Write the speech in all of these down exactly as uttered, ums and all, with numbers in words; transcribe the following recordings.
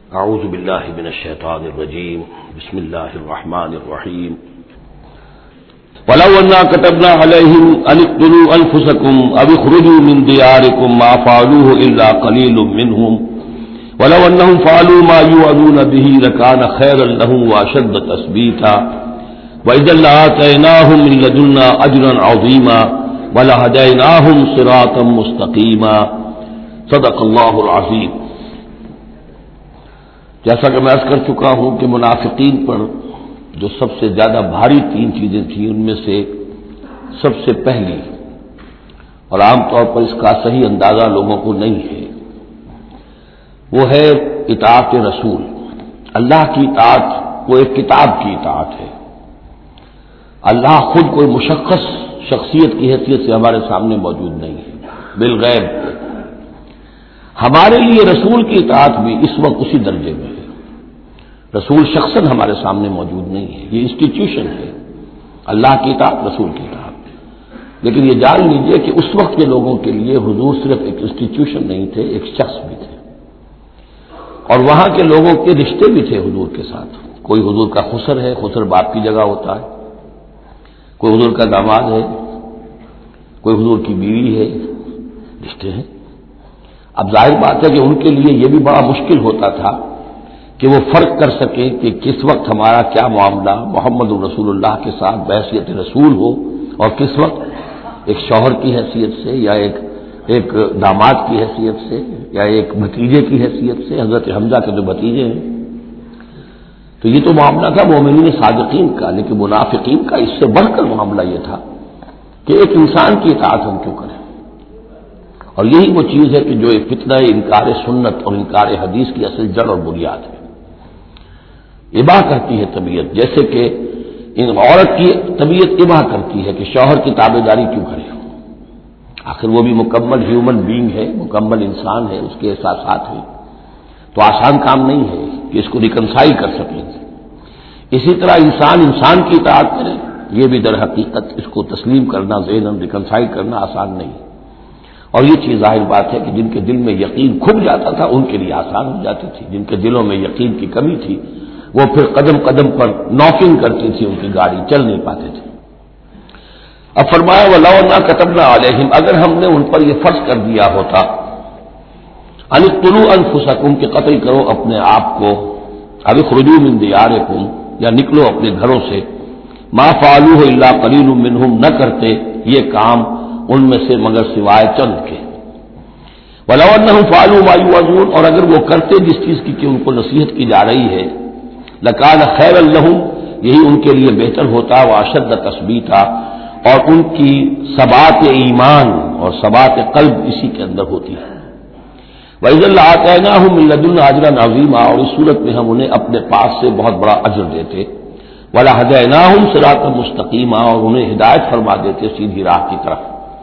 اعوذ باللہ من الشیطان الرجیم بسم اللہ الرحمن الرحیم وَلَوْ أَنَّا كَتَبْنَا عَلَيْهِمْ أَنِ اقْتُلُوا أَنفُسَكُمْ أَوِ اخْرُجُوا مِنْ دِيَارِكُمْ مَا فَعَلُوهُ إِلَّا قَلِيلٌ مِّنْهُمْ وَلَوْ أَنَّهُمْ فَعَلُوا مَا يُوعَظُونَ بِهِ لَكَانَ خَيْرًا لَّهُمْ وَأَشَدَّ تَثْبِيتًا وَإِذًا لَّآتَيْنَاهُم مِّن لَّدُنَّا أَجْرًا عَظِيمًا وَلَهَدَيْنَاهُمْ صِرَاطًا مُّسْتَقِيمًا صدق اللہ العظیم۔ جیسا کہ میں عرض کر چکا ہوں کہ منافقین پر جو سب سے زیادہ بھاری تین چیزیں تھیں، ان میں سے سب سے پہلی اور عام طور پر اس کا صحیح اندازہ لوگوں کو نہیں ہے، وہ ہے اطاعت رسول۔ اللہ کی اطاعت وہ ایک کتاب کی اطاعت ہے۔ اللہ خود کوئی مشخص شخصیت کی حیثیت سے ہمارے سامنے موجود نہیں ہے، بالغیب۔ ہمارے لیے رسول کی اطاعت بھی اس وقت اسی درجے میں ہے۔ رسول شخصاً ہمارے سامنے موجود نہیں ہے، یہ انسٹیٹیوشن ہے، اللہ کی اطاعت، رسول کی اطاعت۔ لیکن یہ جان لیجئے کہ اس وقت کے لوگوں کے لیے حضور صرف ایک انسٹیٹیوشن نہیں تھے، ایک شخص بھی تھے، اور وہاں کے لوگوں کے رشتے بھی تھے حضور کے ساتھ۔ کوئی حضور کا خسر ہے، خسر باپ کی جگہ ہوتا ہے، کوئی حضور کا داماد ہے، کوئی حضور کی بیوی ہے، رشتے ہیں۔ اب ظاہر بات ہے کہ ان کے لیے یہ بھی بڑا مشکل ہوتا تھا کہ وہ فرق کر سکیں کہ کس وقت ہمارا کیا معاملہ محمد رسول اللہ کے ساتھ بحیثیت رسول ہو، اور کس وقت ایک شوہر کی حیثیت سے، یا ایک ایک داماد کی حیثیت سے، یا ایک بھتیجے کی حیثیت سے، حضرت حمزہ کے جو بھتیجے ہیں۔ تو یہ تو معاملہ تھا مومنین صادقین کا، لیکن منافقین کا اس سے بڑھ کر معاملہ یہ تھا کہ ایک انسان کی اطاعت ہم کیوں کریں۔ اور یہی وہ چیز ہے کہ جو ایک فتنہ انکار سنت اور انکار حدیث کی اصل جڑ اور بنیاد ہے۔ اباہ کرتی ہے طبیعت، جیسے کہ ان عورت کی طبیعت اباہ کرتی ہے کہ شوہر کی تابع داری کیوں کرے، آخر وہ بھی مکمل ہیومن بینگ ہے، مکمل انسان ہے، اس کے احساسات ہیں، تو آسان کام نہیں ہے کہ اس کو ریکنسائل کر سکیں۔ اسی طرح انسان انسان کی اطاعت کرے، یہ بھی در حقیقت اس کو تسلیم کرنا، ذہناً ریکنسائل کرنا آسان نہیں ہے۔ اور یہ چیز ظاہر بات ہے کہ جن کے دل میں یقین کھب جاتا تھا ان کے لیے آسان ہو جاتی تھی، جن کے دلوں میں یقین کی کمی تھی وہ پھر قدم قدم پر نوکنگ کرتی تھی، ان کی گاڑی چل نہیں پاتے تھے۔ اب فرمایا وَلَوْ أَنَّا كَتَبْنَا عَلَيْهِمْ، اگر ہم نے ان پر یہ فرض کر دیا ہوتا أَنِ اقْتُلُوا أَنفُسَكُمْ کہ قتل کرو اپنے آپ کو، أَوِ اخْرُجُوا مِنْ دِيَارِكُمْ یا نکلو اپنے گھروں سے، مَا فَعَلُوهُ إِلَّا قَلِيلٌ مِّنْهُمْ نہ کرتے یہ کام ان میں سے مگر سوائے چند کے۔ وَلَوْ أَنَّهُمْ فَعَلُوا مَا يُوعَظُونَ اور اگر وہ کرتے جس چیز کی کہ ان کو نصیحت کی جا رہی ہے، لَكَانَ خَيْرًا لَّهُمْ یہی ان کے لیے بہتر ہوتا، وَأَشَدَّ تَثْبِيتًا اور ان کی ثبات ایمان اور ثبات قلب اسی کے اندر ہوتی ہے۔ وَإِذًا لَّآتَيْنَاهُم مِّن لَّدُنَّا أَجْرًا عَظِيمًا اور اس صورت میں ہم انہیں اپنے پاس سے بہت بڑا اجر دیتے، وَلَهَدَيْنَاهُمْ صِرَاطًا مُّسْتَقِيمًا اور انہیں ہدایت فرما دیتے سیدھی راہ کی طرف۔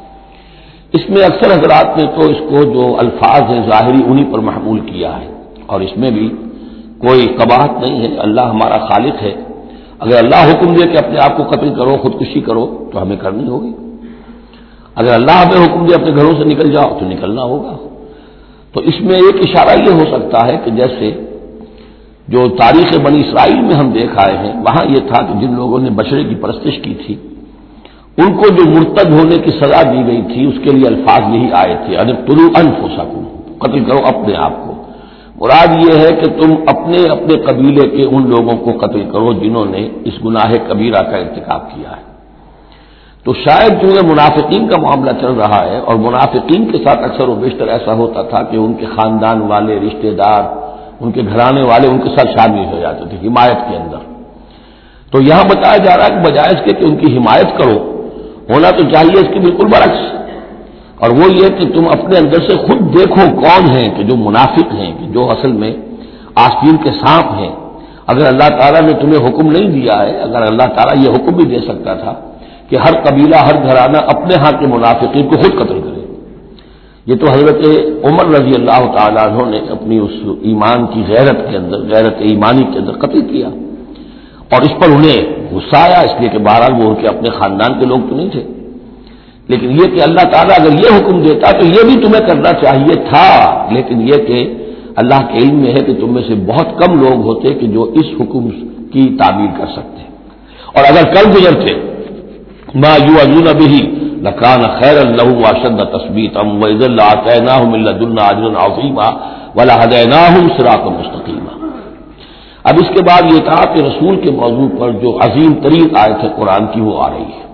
اس میں اکثر حضرات نے تو اس کو جو الفاظ ہیں ظاہری انہی پر محمول کیا ہے، اور اس میں بھی کوئی قباحت نہیں ہے، اللہ ہمارا خالق ہے، اگر اللہ حکم دے کہ اپنے آپ کو قتل کرو، خودکشی کرو، تو ہمیں کرنی ہوگی۔ اگر اللہ ہمیں حکم دے اپنے گھروں سے نکل جاؤ تو نکلنا ہوگا۔ تو اس میں ایک اشارہ یہ ہو سکتا ہے کہ جیسے جو تاریخ بنی اسرائیل میں ہم دیکھ آئے ہیں، وہاں یہ تھا کہ جن لوگوں نے بچڑے کی پرستش کی تھی ان کو جو مرتد ہونے کی سزا دی گئی تھی اس کے لیے الفاظ یہی آئے تھے، اقتلوا انفسکم قتل کرو اپنے آپ کو۔ مراد یہ ہے کہ تم اپنے اپنے قبیلے کے ان لوگوں کو قتل کرو جنہوں نے اس گناہ کبیرہ کا ارتکاب کیا ہے۔ تو شاید چونکہ منافقین کا معاملہ چل رہا ہے، اور منافقین کے ساتھ اکثر و بیشتر ایسا ہوتا تھا کہ ان کے خاندان والے، رشتہ دار، ان کے گھرانے والے ان کے ساتھ شامل ہو جاتے تھے حمایت کے اندر، تو یہاں بتایا جا رہا ہے کہ بجائے اس کے کہ ان کی حمایت کرو، ہونا تو چاہیے اس کی بالکل برعکس، اور وہ یہ کہ تم اپنے اندر سے خود دیکھو کون ہیں کہ جو منافق ہیں، کہ جو اصل میں آستین کے سانپ ہیں۔ اگر اللہ تعالیٰ نے تمہیں حکم نہیں دیا ہے، اگر اللہ تعالیٰ یہ حکم بھی دے سکتا تھا کہ ہر قبیلہ، ہر گھرانہ اپنے ہاں کے منافقین کو خود قتل کرے، یہ تو حضرت عمر رضی اللہ تعالیٰ عنہ نے اپنی اس ایمان کی غیرت کے اندر، غیرت ایمانی کے اندر قتل کیا، اور اس پر انہیں غصہ آیا، اس لیے کہ بہرحال وہ ان کے اپنے خاندان کے لوگ تو نہیں تھے۔ لیکن یہ کہ اللہ تعالیٰ اگر یہ حکم دیتا تو یہ بھی تمہیں کرنا چاہیے تھا، لیکن یہ کہ اللہ کے علم میں ہے کہ تم میں سے بہت کم لوگ ہوتے کہ جو اس حکم کی تعبیر کر سکتے، اور اگر کل گزرتے ما یوعظون به لکان خیرا لهم واشد تثبیتا واذا لآتیناهم من لدنا اجرا عظیما ولہدیناهم صراطا مستقیما۔ اب اس کے بعد یہ اطاعت رسول کے موضوع پر جو عظیم ترین آیت ہے قرآن کی وہ آ رہی ہے،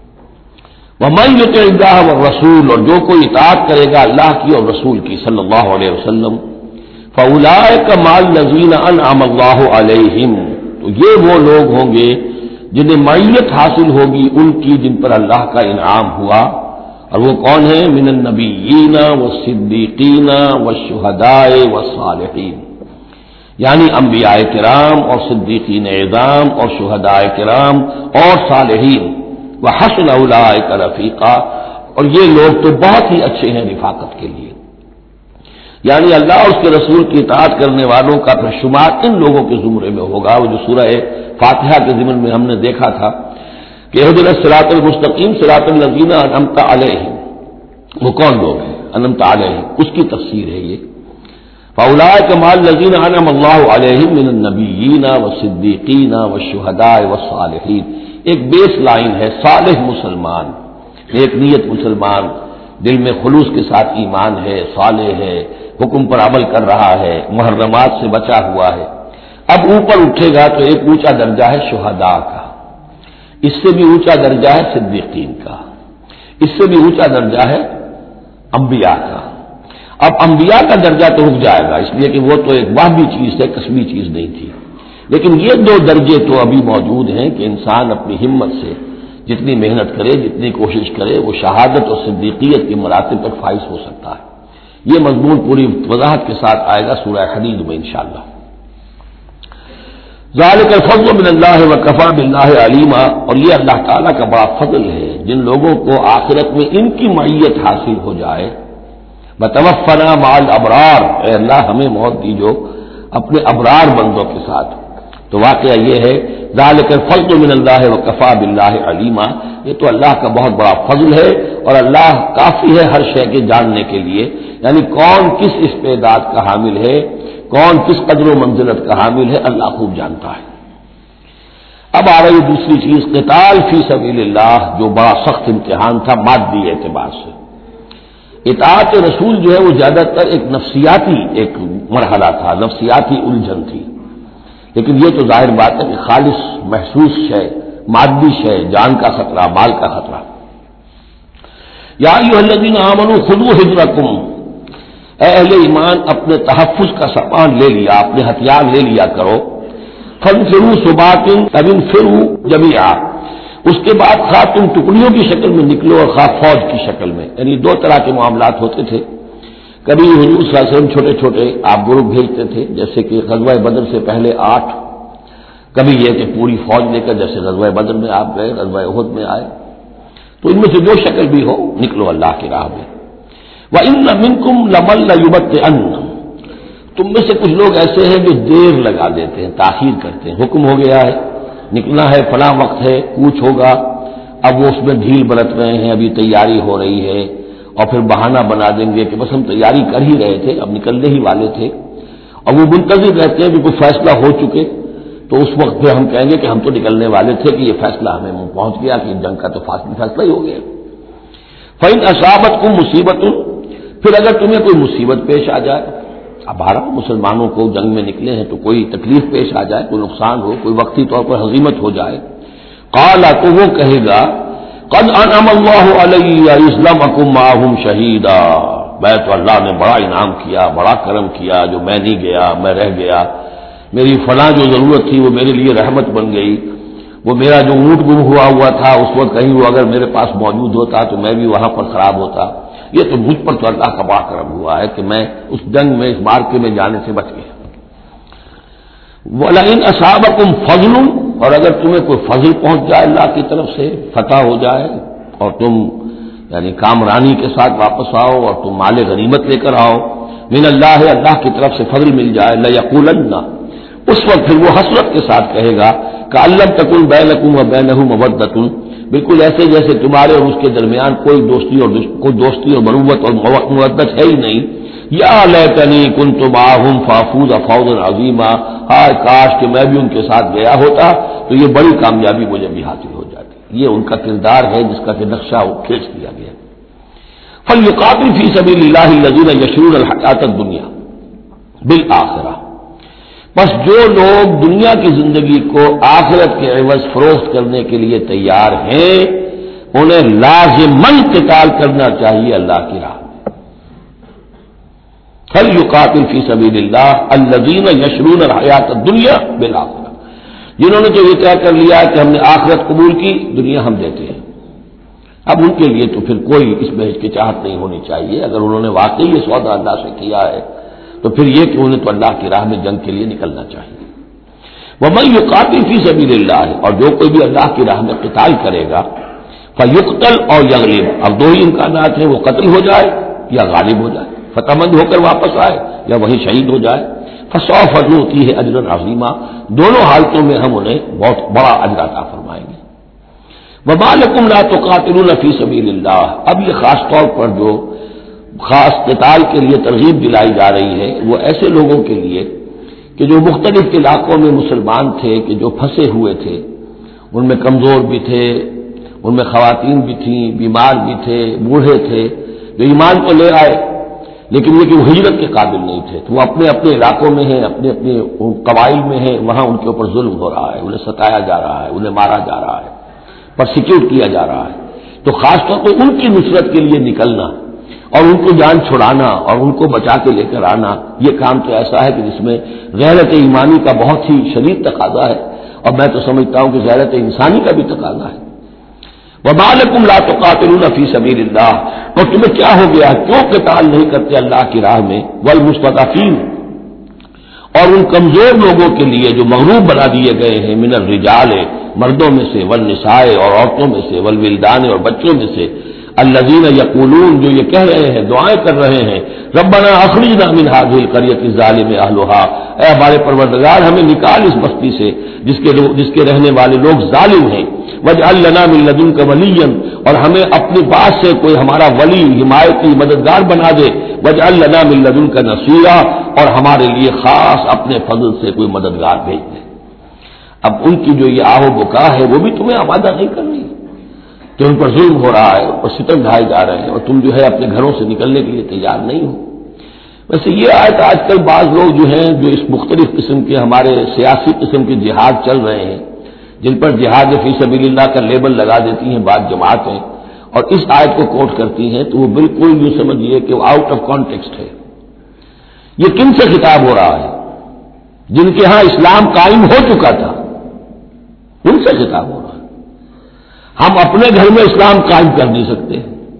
وَمَن يُطِعِ اللَّهَ وَالرَّسُولَ، اور جو کوئی اطاعت کرے گا اللہ کی اور رسول کی صلی اللہ علیہ وسلم، فَأُولَٰئِكَ مَعَ الَّذِينَ أَنْعَمَ اللَّهُ عَلَيْهِمْ، تو یہ وہ لوگ ہوں گے جنہیں معیت حاصل ہوگی ان کی جن پر اللہ کا انعام ہوا، اور وہ کون ہیں؟ من النبیین والصدیقین والشہداء والصالحین، یعنی انبیاء کرام اور صدیقین اعظام اور شہداء کرام اور صالحین، وحسن اولئک رفیقا، اور یہ لوگ تو بہت ہی اچھے ہیں رفاقت کے لیے، یعنی اللہ اور اس کے رسول کی اطاعت کرنے والوں کا پھر شمار ان لوگوں کے زمرے میں ہوگا، وہ جو سورہ فاتحہ کے ضمن میں ہم نے دیکھا تھا کہ اہدنا الصراط المستقیم صراط الذین انعمت علیہم، وہ کون لوگ ہیں انعمت علیہم، اس کی تفسیر ہے یہ، فاولئک مع الذین انعم اللہ علیہم من النبیین والصدیقین والشہداء والصالحین، ایک بیس لائن ہے صالح مسلمان، ایک نیت مسلمان، دل میں خلوص کے ساتھ ایمان ہے، صالح ہے، حکم پر عمل کر رہا ہے، محرمات سے بچا ہوا ہے۔ اب اوپر اٹھے گا تو ایک اونچا درجہ ہے شہداء کا، اس سے بھی اونچا درجہ ہے صدیقین کا، اس سے بھی اونچا درجہ ہے انبیاء کا۔ اب انبیاء کا درجہ تو رک جائے گا، اس لیے کہ وہ تو ایک واہبی چیز ہے، کسبی چیز نہیں تھی، لیکن یہ دو درجے تو ابھی موجود ہیں کہ انسان اپنی ہمت سے جتنی محنت کرے، جتنی کوشش کرے، وہ شہادت اور صدیقیت کے مراتب تک فائز ہو سکتا ہے۔ یہ مضمون پوری وضاحت کے ساتھ آئے گا سورہ حدید میں انشاءاللہ۔ ذالک الفضل من اللہ وکفی باللہ علیما، اور یہ اللہ تعالیٰ کا بڑا فضل ہے جن لوگوں کو آخرت میں ان کی معیت حاصل ہو جائے۔ بتوفنا مع الابرار، اے اللہ ہمیں موت دیجو اپنے ابرار بندوں کے ساتھ۔ تو واقعہ یہ ہے ذالک الفضل من اللہ وکفی باللہ علیما، یہ تو اللہ کا بہت بڑا فضل ہے اور اللہ کافی ہے ہر شے کے جاننے کے لیے، یعنی کون کس استعداد کا حامل ہے، کون کس قدر و منزلت کا حامل ہے، اللہ خوب جانتا ہے۔ اب آ رہی دوسری چیز قتال فی سبیل اللہ، جو بڑا سخت امتحان تھا مادی اعتبار سے۔ اطاعت رسول جو ہے وہ زیادہ تر ایک نفسیاتی ایک مرحلہ تھا، نفسیاتی الجھن تھی، لیکن یہ تو ظاہر بات ہے کہ خالص محسوس شے، مادی شے، جان کا خطرہ، مال کا خطرہ۔ یا ایھا الذین آمنوا خذوا حذرکم، اے اہل ایمان اپنے تحفظ کا سامان لے لیا، اپنے ہتھیار لے لیا کرو۔ فانفروا ثبات او انفروا جمیعا، اس کے بعد خواہ تم ٹکڑیوں کی شکل میں نکلو اور خواہ فوج کی شکل میں، یعنی دو طرح کے معاملات ہوتے تھے۔ کبھی حضور صلی اللہ علیہ وسلم چھوٹے چھوٹے آپ گروپ بھیجتے تھے، جیسے کہ غزوہ بدر سے پہلے آٹھ، کبھی یہ کہ پوری فوج لے کر جیسے غزوہ بدر میں آپ گئے، غزوہ احد میں آئے، تو ان میں سے جو شکل بھی ہو نکلو اللہ کی راہ میں۔ وَإِنَّ مِنْكُمْ لَمَن لَّيُبَطِّئَنَّ، تم میں سے کچھ لوگ ایسے ہیں جو دیر لگا دیتے ہیں، تاخیر کرتے ہیں، حکم ہو گیا ہے نکلنا ہے، فلاں وقت ہے، کوچ ہوگا، اب وہ اس میں ڈھیل برت رہے ہیں، ابھی تیاری ہو رہی ہے، اور پھر بہانہ بنا دیں گے کہ بس ہم تیاری کر ہی رہے تھے، اب نکلنے ہی والے تھے، اور وہ منتظر رہتے ہیں کہ کوئی فیصلہ ہو چکے، تو اس وقت پھر ہم کہیں گے کہ ہم تو نکلنے والے تھے کہ یہ فیصلہ ہمیں منہ پہنچ گیا کہ جنگ کا تو فیصلہ ہی ہو گیا۔ فَإِنْ أَصَابَتْكُمْ مُصِیبَةٌ، پھر اگر تمہیں کوئی مصیبت پیش آ جائے، اب ہر مسلمانوں کو جنگ میں نکلے ہیں تو کوئی تکلیف پیش آ جائے، کوئی نقصان ہو، کوئی وقتی طور پر ہزیمت ہو جائے، قال، تو وہ کہے گا قد انعم اللہ علی اذ لم اکن معہم شہیدا، میں تو اللہ نے بڑا انعام کیا، بڑا کرم کیا، جو میں نہیں گیا، میں رہ گیا، میری فلاں جو ضرورت تھی وہ میرے لیے رحمت بن گئی، وہ میرا جو اونٹ گم ہوا ہوا تھا اس وقت کہیں وہ اگر میرے پاس موجود ہوتا تو میں بھی وہاں پر خراب ہوتا، یہ تو مجھ پر تو اللہ کا بڑا کرم ہوا ہے کہ میں اس جنگ میں، اس مارکے میں جانے سے بچ گیا۔ وَلَئِنْ أَصَابَكُمْ فَضْلٌ، اور اگر تمہیں کوئی فضل پہنچ جائے اللہ کی طرف سے، فتح ہو جائے اور تم یعنی کامرانی کے ساتھ واپس آؤ اور تم مال غنیمت لے کر آؤ، من اللہ، اللہ کی طرف سے فضل مل جائے، لَيَقُولَنَّ، اس وقت پھر وہ حسرت کے ساتھ کہے گا کہ لَمْ تَكُنْ بَيْنَكُمْ وَبَيْنَهُ مَوَدَّةٌ، بالکل ایسے جیسے تمہارے اور اس کے درمیان کوئی دوستی اور کوئی دوستی اور مروت اور مودت ہے ہی نہیں. یا لیتنی کنت معہم فافوز فوزا عظیما، ہائے کاش کہ میں بھی ان کے ساتھ گیا ہوتا تو یہ بڑی کامیابی مجھے بھی حاصل ہو جاتی. یہ ان کا کردار ہے جس کا کہ نقشہ کھینچ دیا گیا. فلیقاتل فی سبیل اللہ الذین یشرون الحیاۃ الدنیا بالآخرہ، بس جو لوگ دنیا کی زندگی کو آخرت کے عوض فروخت کرنے کے لیے تیار ہیں انہیں لازماً قتال کرنا چاہیے اللہ کی راہ میں. فلیقاتل فی سبیل اللہ الذین یشرون الحیاۃ الدنیا بالآخرہ، جنہوں نے تو یہ طے کر لیا ہے کہ ہم نے آخرت قبول کی، دنیا ہم دیتے ہیں. اب ان کے لیے تو پھر کوئی اس میں ہچکچاہٹ نہیں ہونی چاہیے. اگر انہوں نے واقعی یہ سودا اللہ سے کیا ہے تو پھر یہ کہ انہیں تو اللہ کی راہ میں جنگ کے لیے نکلنا چاہیے. وَمَن يُقَاتِلْ فِي سَبِيلِ اللَّهِ، اور جو کوئی بھی اللہ کی راہ میں قتال کرے گا، فَيُقْتَلْ أَوْ يَغْلِبْ، اب دو ہی امکانات ہیں، وہ قتل ہو جائے یا غالب ہو جائے، فتح مند ہو کر واپس آئے یا وہیں شہید ہو جائے. فَسَوْفَ نُؤْتِيهِ أَجْرًا عَظِيمًا، دونوں حالتوں میں ہم انہیں بہت بڑا اجر عطا فرمائیں گے. وَمَا لَكُمْ لَا تُقَاتِلُونَ فِي سَبِيلِ اللَّهِ، اب یہ خاص طور پر جو خاص قتال کے لیے ترغیب دلائی جا رہی ہے وہ ایسے لوگوں کے لیے کہ جو مختلف علاقوں میں مسلمان تھے، کہ جو پھنسے ہوئے تھے، ان میں کمزور بھی تھے، ان میں خواتین بھی تھیں، بیمار بھی تھے، بوڑھے تھے، جو ایمان کو لے آئے لیکن یہ کہ وہ ہجرت کے قابل نہیں تھے، تو وہ اپنے اپنے علاقوں میں ہیں، اپنے اپنے قبائل میں ہیں، وہاں ان کے اوپر ظلم ہو رہا ہے، انہیں ستایا جا رہا ہے، انہیں مارا جا رہا ہے، پرسیکیوٹ کیا جا رہا ہے. تو خاص طور پر ان کی نصرت کے لیے نکلنا اور ان کو جان چھڑانا اور ان کو بچا کے لے کر آنا، یہ کام تو ایسا ہے کہ جس میں غیرت ایمانی کا بہت ہی شدید تقاضا ہے، اور میں تو سمجھتا ہوں کہ غیرت انسانی کا بھی تقاضا ہے. وَمَا لَكُمْ لَا تُقَاتِلُونَ فِي سَبِيلِ اللَّهِ، اور تمہیں کیا ہو گیا، کیوں قتال نہیں کرتے اللہ کی راہ میں. وَالْمُسْتَضْعَفِينَ، اور ان کمزور لوگوں کے لیے جو مغلوب بنا دیے گئے ہیں، من الرجال، مردوں میں سے، والنساء، اور عورتوں میں سے، والولدان، اور بچوں میں سے، الذین یقولون، جو یہ کہہ رہے ہیں، دعائیں کر رہے ہیں، ربنا اخرجنا من هذه القرية الظالم اهلها، اے ہمارے پروردگار ہمیں نکال اس بستی سے جس کے جس کے رہنے والے لوگ ظالم ہیں. واجعل لنا من لدنك وليا، اور ہمیں اپنے پاس سے کوئی ہمارا ولی، حمایتی، مددگار بنا دے. واجعل لنا من لدنك نصيرا، اور ہمارے لیے خاص اپنے فضل سے کوئی مددگار بھیج دے. اب ان کی جو یہ آہ و بکا ہے وہ بھی تمہیں آمادہ نہیں کر رہی کہ ان پر ظلم ہو رہا ہے اور ستم ڈھائے جا رہے ہیں اور تم جو ہے اپنے گھروں سے نکلنے کے لیے تیار نہیں ہو. ویسے یہ آیت آج کل بعض لوگ جو ہیں جو اس مختلف قسم کے ہمارے سیاسی قسم کے جہاد چل رہے ہیں، جن پر جہاد فی سبیل اللہ کا لیبل لگا دیتی ہیں بعض جماعتیں اور اس آیت کو کوٹ کرتی ہیں، تو وہ بالکل یہ سمجھیے کہ وہ آؤٹ آف کانٹیکسٹ ہے. یہ کن سے خطاب ہو رہا ہے؟ جن کے ہاں اسلام قائم ہو چکا تھا، ان سے خطاب ہو رہا ہے. ہم اپنے گھر میں اسلام قائم کر نہیں سکتے،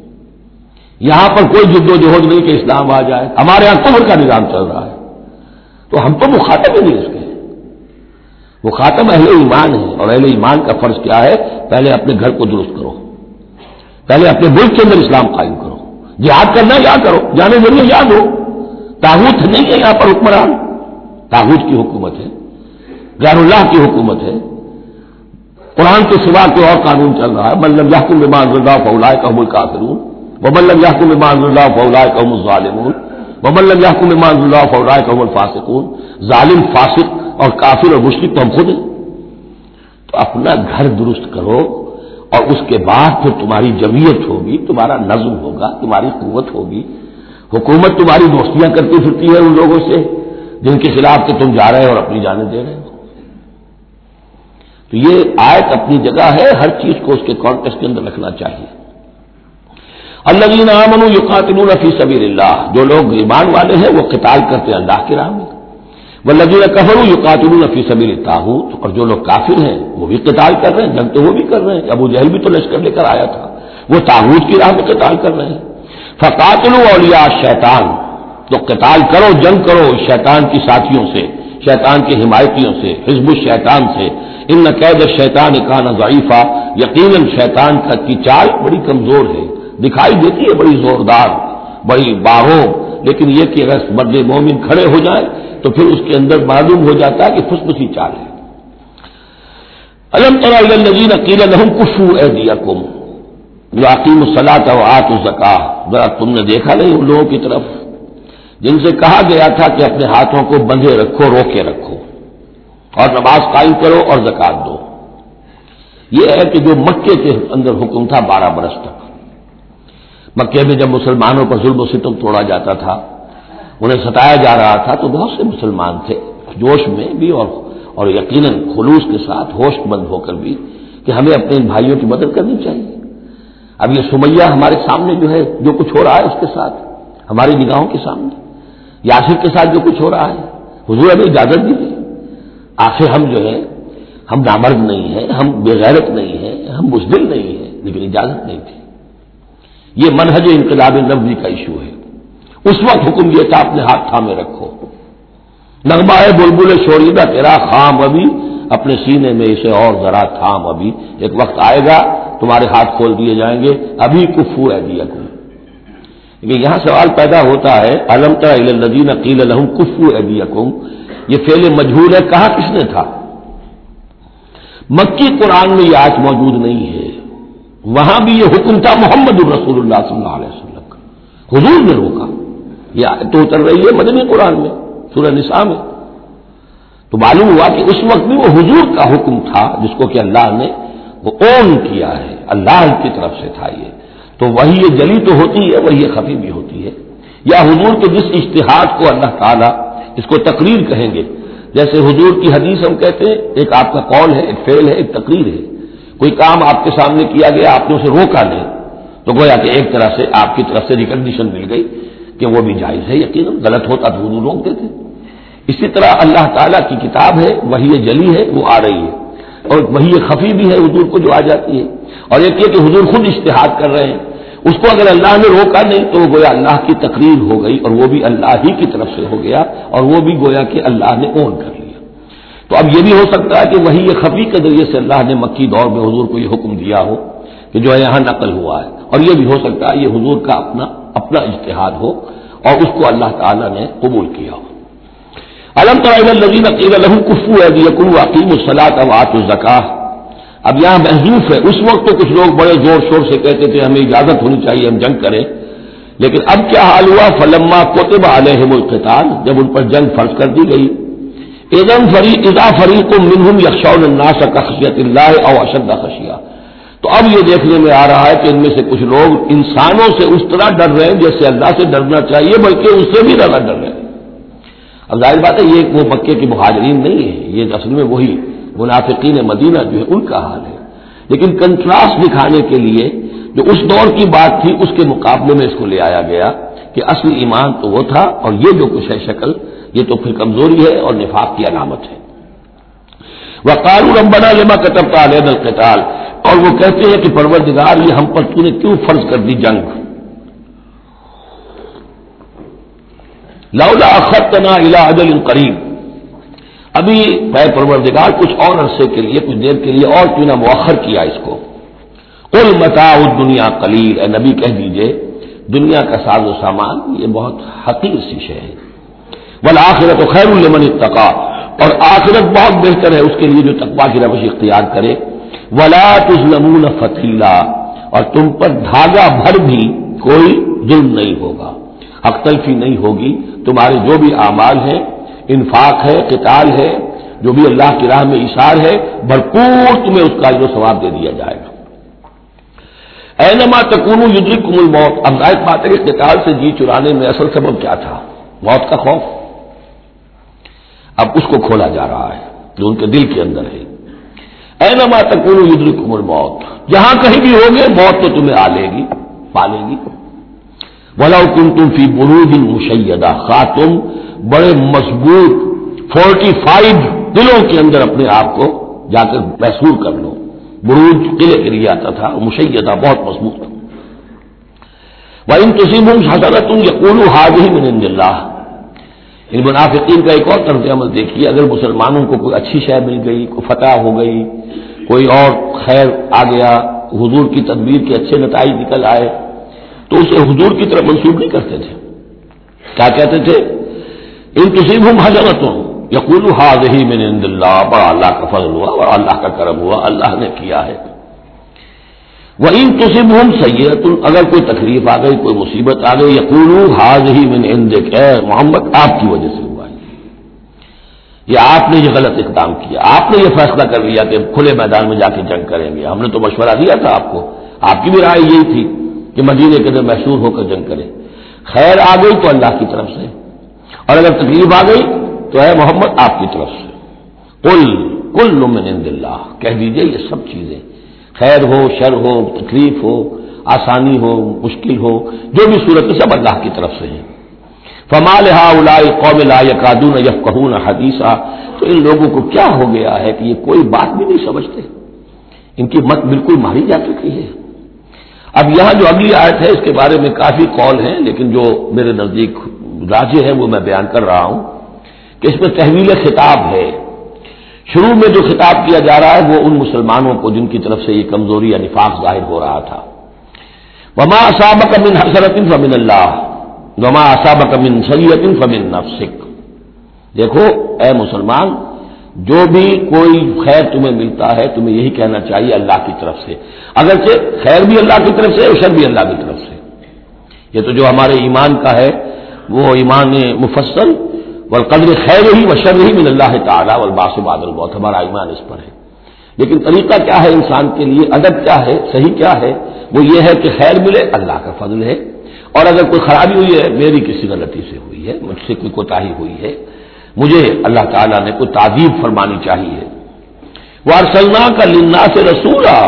یہاں پر کوئی جد و جہد نہیں کہ اسلام آ جائے. ہمارے یہاں کفر کا نظام چل رہا ہے، تو ہم تو مخاطب ہی نہیں اس کے. وہ خاتم اہل ایمان ہے، اور اہل ایمان کا فرض کیا ہے؟ پہلے اپنے گھر کو درست کرو، پہلے اپنے ملک کے اندر اسلام قائم کرو. جہاد کرنا یا کرو، جانے ذریعے یاد ہو. طاغوت نہیں ہے یہاں پر حکمران، طاغوت کی حکومت ہے، غیر اللہ کی حکومت ہے. قرآن کے سوا کوئی اور قانون چل رہا ہے. من لم يحكم بما انزل الله فاولئك هم الكافرون ومن لم يحكم بما انزل الله فاولئك هم الظالمون ومن لم يحكم بما انزل الله فاولئك هم الفاسقون. ظالم، فاسق اور کافر اور مشرک تو ہم خود ہیں. تو اپنا گھر درست کرو اور اس کے بعد پھر تمہاری جمعیت ہوگی، تمہارا نظم ہوگا، تمہاری قوت ہوگی. حکومت تمہاری دوستیاں کرتی پھرتی ہے ان لوگوں سے جن کے خلاف کہ تم جا رہے ہو اور اپنی جانیں دے رہے ہو. تو یہ آیت اپنی جگہ ہے، ہر چیز کو اس کے کانٹیکسٹ کے اندر رکھنا چاہیے. الذین آمنوا یقاتلون فی سبیل اللہ، جو لوگ ایمان والے ہیں وہ قتال کرتے ہیں اللہ کی راہ میں. والذین کفروا یقاتلون فی سبیل الطاغوت، اور جو لوگ کافر ہیں وہ بھی قتال کر رہے ہیں، جنگ تو وہ بھی کر رہے ہیں. ابو جہل بھی تو لشکر لے کر آیا تھا، وہ طاغوت کی راہ میں قتال کر رہے ہیں. فقاتلوا اولیاء الشیطان، تو قتال کرو، جنگ کرو شیطان کی ساتھیوں سے، شیطان کے حمایتیوں سے، حزب الشیطان سے. ان قید الشیطان کان ضعیفا، یقیناً شیطان کا کی چال بڑی کمزور ہے، دکھائی دیتی ہے بڑی زوردار، بڑی باہو، لیکن یہ کہ اگر مرد مومن کھڑے ہو جائیں تو پھر اس کے اندر معلوم ہو جاتا ہے کہ پھس پھسی چال ہے. الم تر الی الذین قیل لهم کفوا ایدیکم واقیموا الصلاۃ وآتوا الزکاۃ، ذرا تم نے دیکھا نہیں ان لوگوں کی طرف جن سے کہا گیا تھا کہ اپنے ہاتھوں کو بندھے رکھو، روکے رکھو، اور نماز قائم کرو اور زکات دو۔ یہ ہے کہ جو مکے کے اندر حکم تھا بارہ برس تک، مکے میں جب مسلمانوں پر ظلم و ستم توڑا جاتا تھا، انہیں ستایا جا رہا تھا، تو بہت سے مسلمان تھے جوش میں بھی اور اور یقیناً خلوص کے ساتھ ہوش مند ہو کر بھی کہ ہمیں اپنے ان بھائیوں کی مدد کرنی چاہیے۔ اب یہ سمیہ ہمارے سامنے جو ہے، جو کچھ ہو رہا ہے اس کے ساتھ ہماری نگاہوں کے سامنے، یاسر کے ساتھ جو کچھ ہو رہا ہے، حضور ہمیں اجازت دیجیے۔ آخر ہم جو ہے ہم نامرد نہیں ہیں، ہم بے غیرت نہیں ہیں، ہم بزدل نہیں ہیں، لیکن اجازت نہیں تھی۔ یہ منہج انقلاب نبوی کا ایشو ہے۔ اس وقت حکم یہ تھا اپنے ہاتھ تھامے رکھو، نغمہ ہے بلبل شوریدہ تیرا خام ابھی، اپنے سینے میں اسے اور ذرا تھام ابھی، ایک وقت آئے گا تمہارے ہاتھ کھول دیے جائیں گے، ابھی کفوا ایدیکم۔ لیکن یہاں سوال پیدا ہوتا ہے الم تر الی الذین قیل لهم کفوا ایدیکم، یہ فعل مجہول ہے، کہا کس نے تھا؟ مکی قرآن میں یہ آیت موجود نہیں ہے، وہاں بھی یہ حکم تھا محمد رسول اللہ صلی اللہ علیہ وسلم کا، حضور نے روکا۔ یہ آیت تو اتر رہی ہے مدنی قرآن میں سورہ نساء میں، تو معلوم ہوا کہ اس وقت بھی وہ حضور کا حکم تھا جس کو کہ اللہ نے وہ اون کیا ہے، اللہ کی طرف سے تھا یہ۔ تو وہی یہ جلی تو ہوتی ہے، وہی یہ خفی بھی ہوتی ہے، یا حضور کے جس اجتہاد کو اللہ تعالیٰ اس کو تقریر کہیں گے، جیسے حضور کی حدیث ہم کہتے ہیں ایک آپ کا قول ہے، ایک فعل ہے، ایک تقریر ہے۔ کوئی کام آپ کے سامنے کیا گیا، آپ نے اسے روکا نہیں، تو گویا کہ ایک طرح سے آپ کی طرف سے ریکگنیشن مل گئی کہ وہ بھی جائز ہے، یقیناً غلط ہوتا تو حضور روک دیتے۔ اسی طرح اللہ تعالیٰ کی کتاب ہے، وحی جلی ہے، وہ آ رہی ہے، اور وحی خفی بھی ہے حضور کو جو آ جاتی ہے، اور ایک یہ کہ حضور خود اجتہاد کر رہے ہیں، اس کو اگر اللہ نے روکا نہیں تو وہ گویا اللہ کی تقریر ہو گئی، اور وہ بھی اللہ ہی کی طرف سے ہو گیا، اور وہ بھی گویا کہ اللہ نے اون کر لیا۔ تو اب یہ بھی ہو سکتا ہے کہ وحی خفی کے ذریعے سے اللہ نے مکی دور میں حضور کو یہ حکم دیا ہو کہ جو ہے یہاں نقل ہوا ہے، اور یہ بھی ہو سکتا ہے یہ حضور کا اپنا اپنا اجتہاد ہو اور اس کو اللہ تعالیٰ نے قبول کیا ہو۔ الم تر الی الذین قیل لهم کفوا ایدیکم واقیموا الصلاۃ وآتوا الزکاۃ، اب یہاں محذوف ہے۔ اس وقت تو کچھ لوگ بڑے زور شور سے کہتے تھے ہمیں اجازت ہونی چاہیے ہم جنگ کریں، لیکن اب کیا حال ہوا؟ فلما کتب علیہم القتال، جب ان پر جنگ فرض کر دی گئی، اذا فریق اذا فریق منهم یخشون الناس کخشیۃ اللہ او اشد خشیہ، تو اب یہ دیکھنے میں آ رہا ہے کہ ان میں سے کچھ لوگ انسانوں سے اس طرح ڈر رہے ہیں جیسے اللہ سے ڈرنا چاہیے، بلکہ اس سے بھی زیادہ ڈر رہے ہیں۔ اب ظاہر بات ہے یہ وہ مکے کے مہاجرین نہیں ہے، یہ اصل میں وہی منافقین مدینہ جو ہے ان کا حال ہے، لیکن کنٹراسٹ دکھانے کے لیے جو اس دور کی بات تھی اس کے مقابلے میں اس کو لے آیا گیا کہ اصل ایمان تو وہ تھا، اور یہ جو کچھ ہے شکل یہ تو پھر کمزوری ہے اور نفاق کی علامت ہے۔ وقالوا ربنا لما كتبت علينا القتال، اور وہ کہتے ہیں کہ پروردگار یہ ہم پر تو نے کیوں فرض کر دی جنگ، لولا اخرتنا الى اجل قریب، ابھی اے پروردگار کچھ اور عرصے کے لیے، کچھ دیر کے لیے اور کیوں نہ مؤخر کیا اس کو۔ قل متاع الدنیا قلیل، اے نبی کہہ دیجئے دنیا کا ساز و سامان یہ بہت حقیر سی شے ہے، والآخرۃ خیر لمن اتقى، اور آخرت بہت بہتر ہے اس کے لیے جو تقویٰ کی روش اختیار کرے، ولا تظلمون فتیلا، اور تم پر دھاگا بھر بھی کوئی ظلم نہیں ہوگا، حق تلفی نہیں ہوگی، تمہارے جو بھی اعمال ہیں، انفاق ہے، قتال ہے، جو بھی اللہ کی راہ میں اشار ہے، بھرپور تمہیں اس کا جو ثواب دے دیا جائے گا۔ اینما تکونوا یدرککم الموت، اب ظاہر بات ہے کہ قتال سے جی چرانے میں اصل سبب کیا تھا؟ موت کا خوف، اب اس کو کھولا جا رہا ہے جو ان کے دل کے اندر ہے۔ اینما تکونوا یدرککم الموت، جہاں کہیں بھی ہوگے موت تو تمہیں آ لے گی، پالے گی۔ وَلَوْ كُنْتُمْ فِي بُرُوجٍ مُشَيَّدَةٍ، خواہ تم بڑے مضبوط فورٹی فائیو قلعوں کے اندر اپنے آپ کو جا کر محصور کر لو، بروج قلعے کے لیے آتا تھا، مشیدہ بہت مضبوط۔ وَإِن تُصِبْهُمْ حَسَنَةٌ يَقُولُوا هَٰذِهِ مِنْ عِندِ اللَّهِ، ان منافقین کا ایک اور طرز عمل دیکھیے، اگر مسلمانوں کو کوئی اچھی شے مل گئی، کوئی فتح ہو گئی، کوئی اور خیر آ گیا، حضور کی تدبیر کے اچھے نتائج نکل آئے، تو اسے حضور کی طرف منسوب نہیں کرتے تھے، کیا کہتے تھے؟ ان تصیبہم حسنۃ، یقول ھذہ من عند اللہ، بڑا اللہ کا فضل ہوا اور اللہ کا کرم ہوا، اللہ نے کیا ہے۔ وَإِن تُصِبْهُمْ سَيِّئَةٌ، اگر کوئی تکلیف آ گئی، کوئی مصیبت آ گئی، یقولوا ھذہ من عندک، اے محمد آپ کی وجہ سے ہوا ہے، یہ آپ نے یہ غلط اقدام کیا، آپ نے یہ فیصلہ کر لیا کہ کھلے میدان میں جا کے جنگ کریں گے، ہم نے تو مشورہ دیا تھا آپ کو، آپ کی بھی رائے یہی تھی کہ مدینے کے اندر محصور ہو کر جنگ کریں، خیر آ گئی تو اللہ کی طرف سے، اور اگر تکلیف آ گئی تو اے محمد آپ کی طرف سے۔ قل کل من عند اللہ، کہہ دیجئے یہ سب چیزیں، خیر ہو، شر ہو، تکلیف ہو، آسانی ہو، مشکل ہو، جو بھی صورت ہے سب اللہ کی طرف سے ہے۔ فما لہؤلاء قوم لا یکادون یفقہون حدیثا، تو ان لوگوں کو کیا ہو گیا ہے کہ یہ کوئی بات بھی نہیں سمجھتے، ان کی مت بالکل ماری جا چکی ہے۔ اب یہاں جو اگلی آیت ہے اس کے بارے میں کافی قول ہیں، لیکن جو میرے نزدیک راجح ہے وہ میں بیان کر رہا ہوں کہ اس میں تحویل خطاب ہے۔ شروع میں جو خطاب کیا جا رہا ہے وہ ان مسلمانوں کو جن کی طرف سے یہ کمزوری یا نفاق ظاہر ہو رہا تھا۔ وما اصابک من حسنۃ فمن اللہ وما اصابک من سیئۃ فمن نفسک، دیکھو اے مسلمان، جو بھی کوئی خیر تمہیں ملتا ہے تمہیں یہی کہنا چاہیے اللہ کی طرف سے، اگرچہ خیر بھی اللہ کی طرف سے اور شر بھی اللہ کی طرف سے۔ یہ تو جو ہمارے ایمان کا ہے وہ ایمان مفصل، والقدر خیرہ وشرہ من اللہ تعالی والبعث بعد الموت، ہمارا ایمان اس پر ہے۔ لیکن طریقہ کیا ہے انسان کے لیے، ادب کیا ہے، صحیح کیا ہے، وہ یہ ہے کہ خیر ملے اللہ کا فضل ہے، اور اگر کوئی خرابی ہوئی ہے میری کسی غلطی سے ہوئی ہے، مجھ سے کوئی کوتاہی ہوئی ہے، مجھے اللہ تعالیٰ نے کوئی تعذیب فرمانی چاہیے۔ وَأَرْسَلْنَاكَ لِلنَّاسِ رَسُولًا،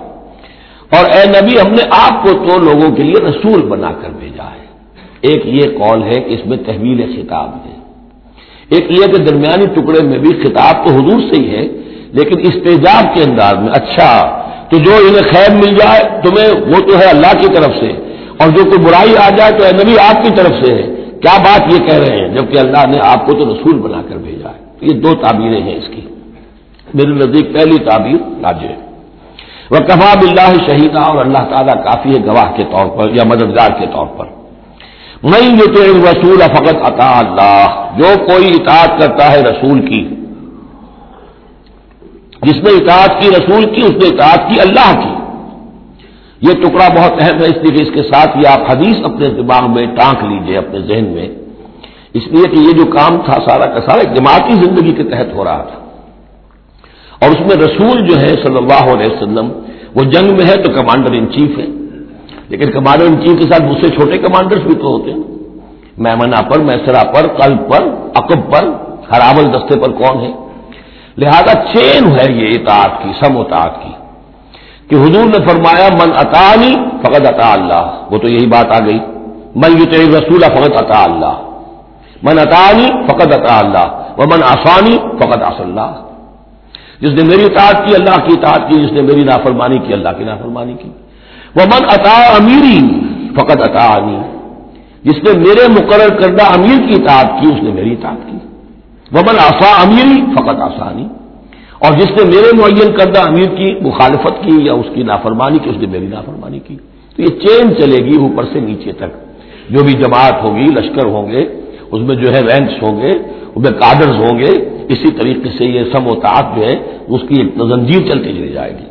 اور اے نبی ہم نے آپ کو تو لوگوں کے لیے رسول بنا کر بھیجا ہے۔ ایک یہ قول ہے کہ اس میں تحویل خطاب ہے، ایک یہ کہ درمیانی ٹکڑے میں بھی خطاب تو حضور سے ہی ہے لیکن استعجاب کے انداز میں، اچھا تو جو انہیں خیر مل جائے تمہیں وہ تو ہے اللہ کی طرف سے، اور جو کوئی برائی آ جائے تو اے نبی آپ کی طرف سے ہے، کیا بات یہ کہہ رہے ہیں جبکہ اللہ نے آپ کو تو رسول بنا کر بھیجا ہے۔ یہ دو تعبیریں ہیں اس کی، میرے نزدیک پہلی تعبیر راجح ہے، وَكَفَىٰ بِاللَّهِ شَهِيدًا، اور اللہ تعالیٰ کافی ہے گواہ کے طور پر یا مددگار کے طور پر۔ مَن يُطِعِ الرَّسُولَ فَقَدْ أَطَاعَ اللَّهَ، جو کوئی اطاعت کرتا ہے رسول کی، جس نے اطاعت کی رسول کی اس نے اطاعت کی اللہ کی۔ یہ ٹکڑا بہت اہم ہے، اس لیے اس کے ساتھ یہ آپ حدیث اپنے دماغ میں ٹانک لیجئے اپنے ذہن میں، اس لیے کہ یہ جو کام تھا سارا کا سارا جماعتی زندگی کے تحت ہو رہا تھا، اور اس میں رسول جو ہے صلی اللہ علیہ وسلم وہ جنگ میں ہے تو کمانڈر ان چیف ہے، لیکن کمانڈر ان چیف کے ساتھ مجھ سے چھوٹے کمانڈرز بھی تو ہوتے ہیں، میمنہ پر، میسرہ پر، قلب پر، عقب پر، ہراول دستے پر کون ہے، لہذا چین ہے یہ اطاعت کی، سم اطاعت کی، کہ حضور نے فرمایا من اطاعنی فقد اطاع اللہ، وہ تو یہی بات آ گئی، من یطع الرسول فقد اطاع اللہ، من اطاعنی فقد اطاع اللہ ومن عصانی فقد عصى اللہ، جس نے میری اطاعت کی اللہ کی اطاعت کی، جس نے میری نافرمانی کی اللہ کی نافرمانی کی۔ ومن اطاع امیری فقد اطاعنی، جس نے میرے مقرر کردہ امیر کی اطاعت کی اس نے میری اطاعت کی۔ ومن عصى امیری فقد عصانی، اور جس نے میرے معین کردہ امیر کی مخالفت کی یا اس کی نافرمانی کی اس نے میری نافرمانی کی۔ تو یہ چین چلے گی اوپر سے نیچے تک، جو بھی جماعت ہوگی، لشکر ہوں گے، اس میں جو ہے رینکس ہوں گے، اس میں کادرز ہوں گے، اسی طریقے سے یہ سم و طاعت جو ہے اس کی ایک زنجیر چلتی چلی جائے گی۔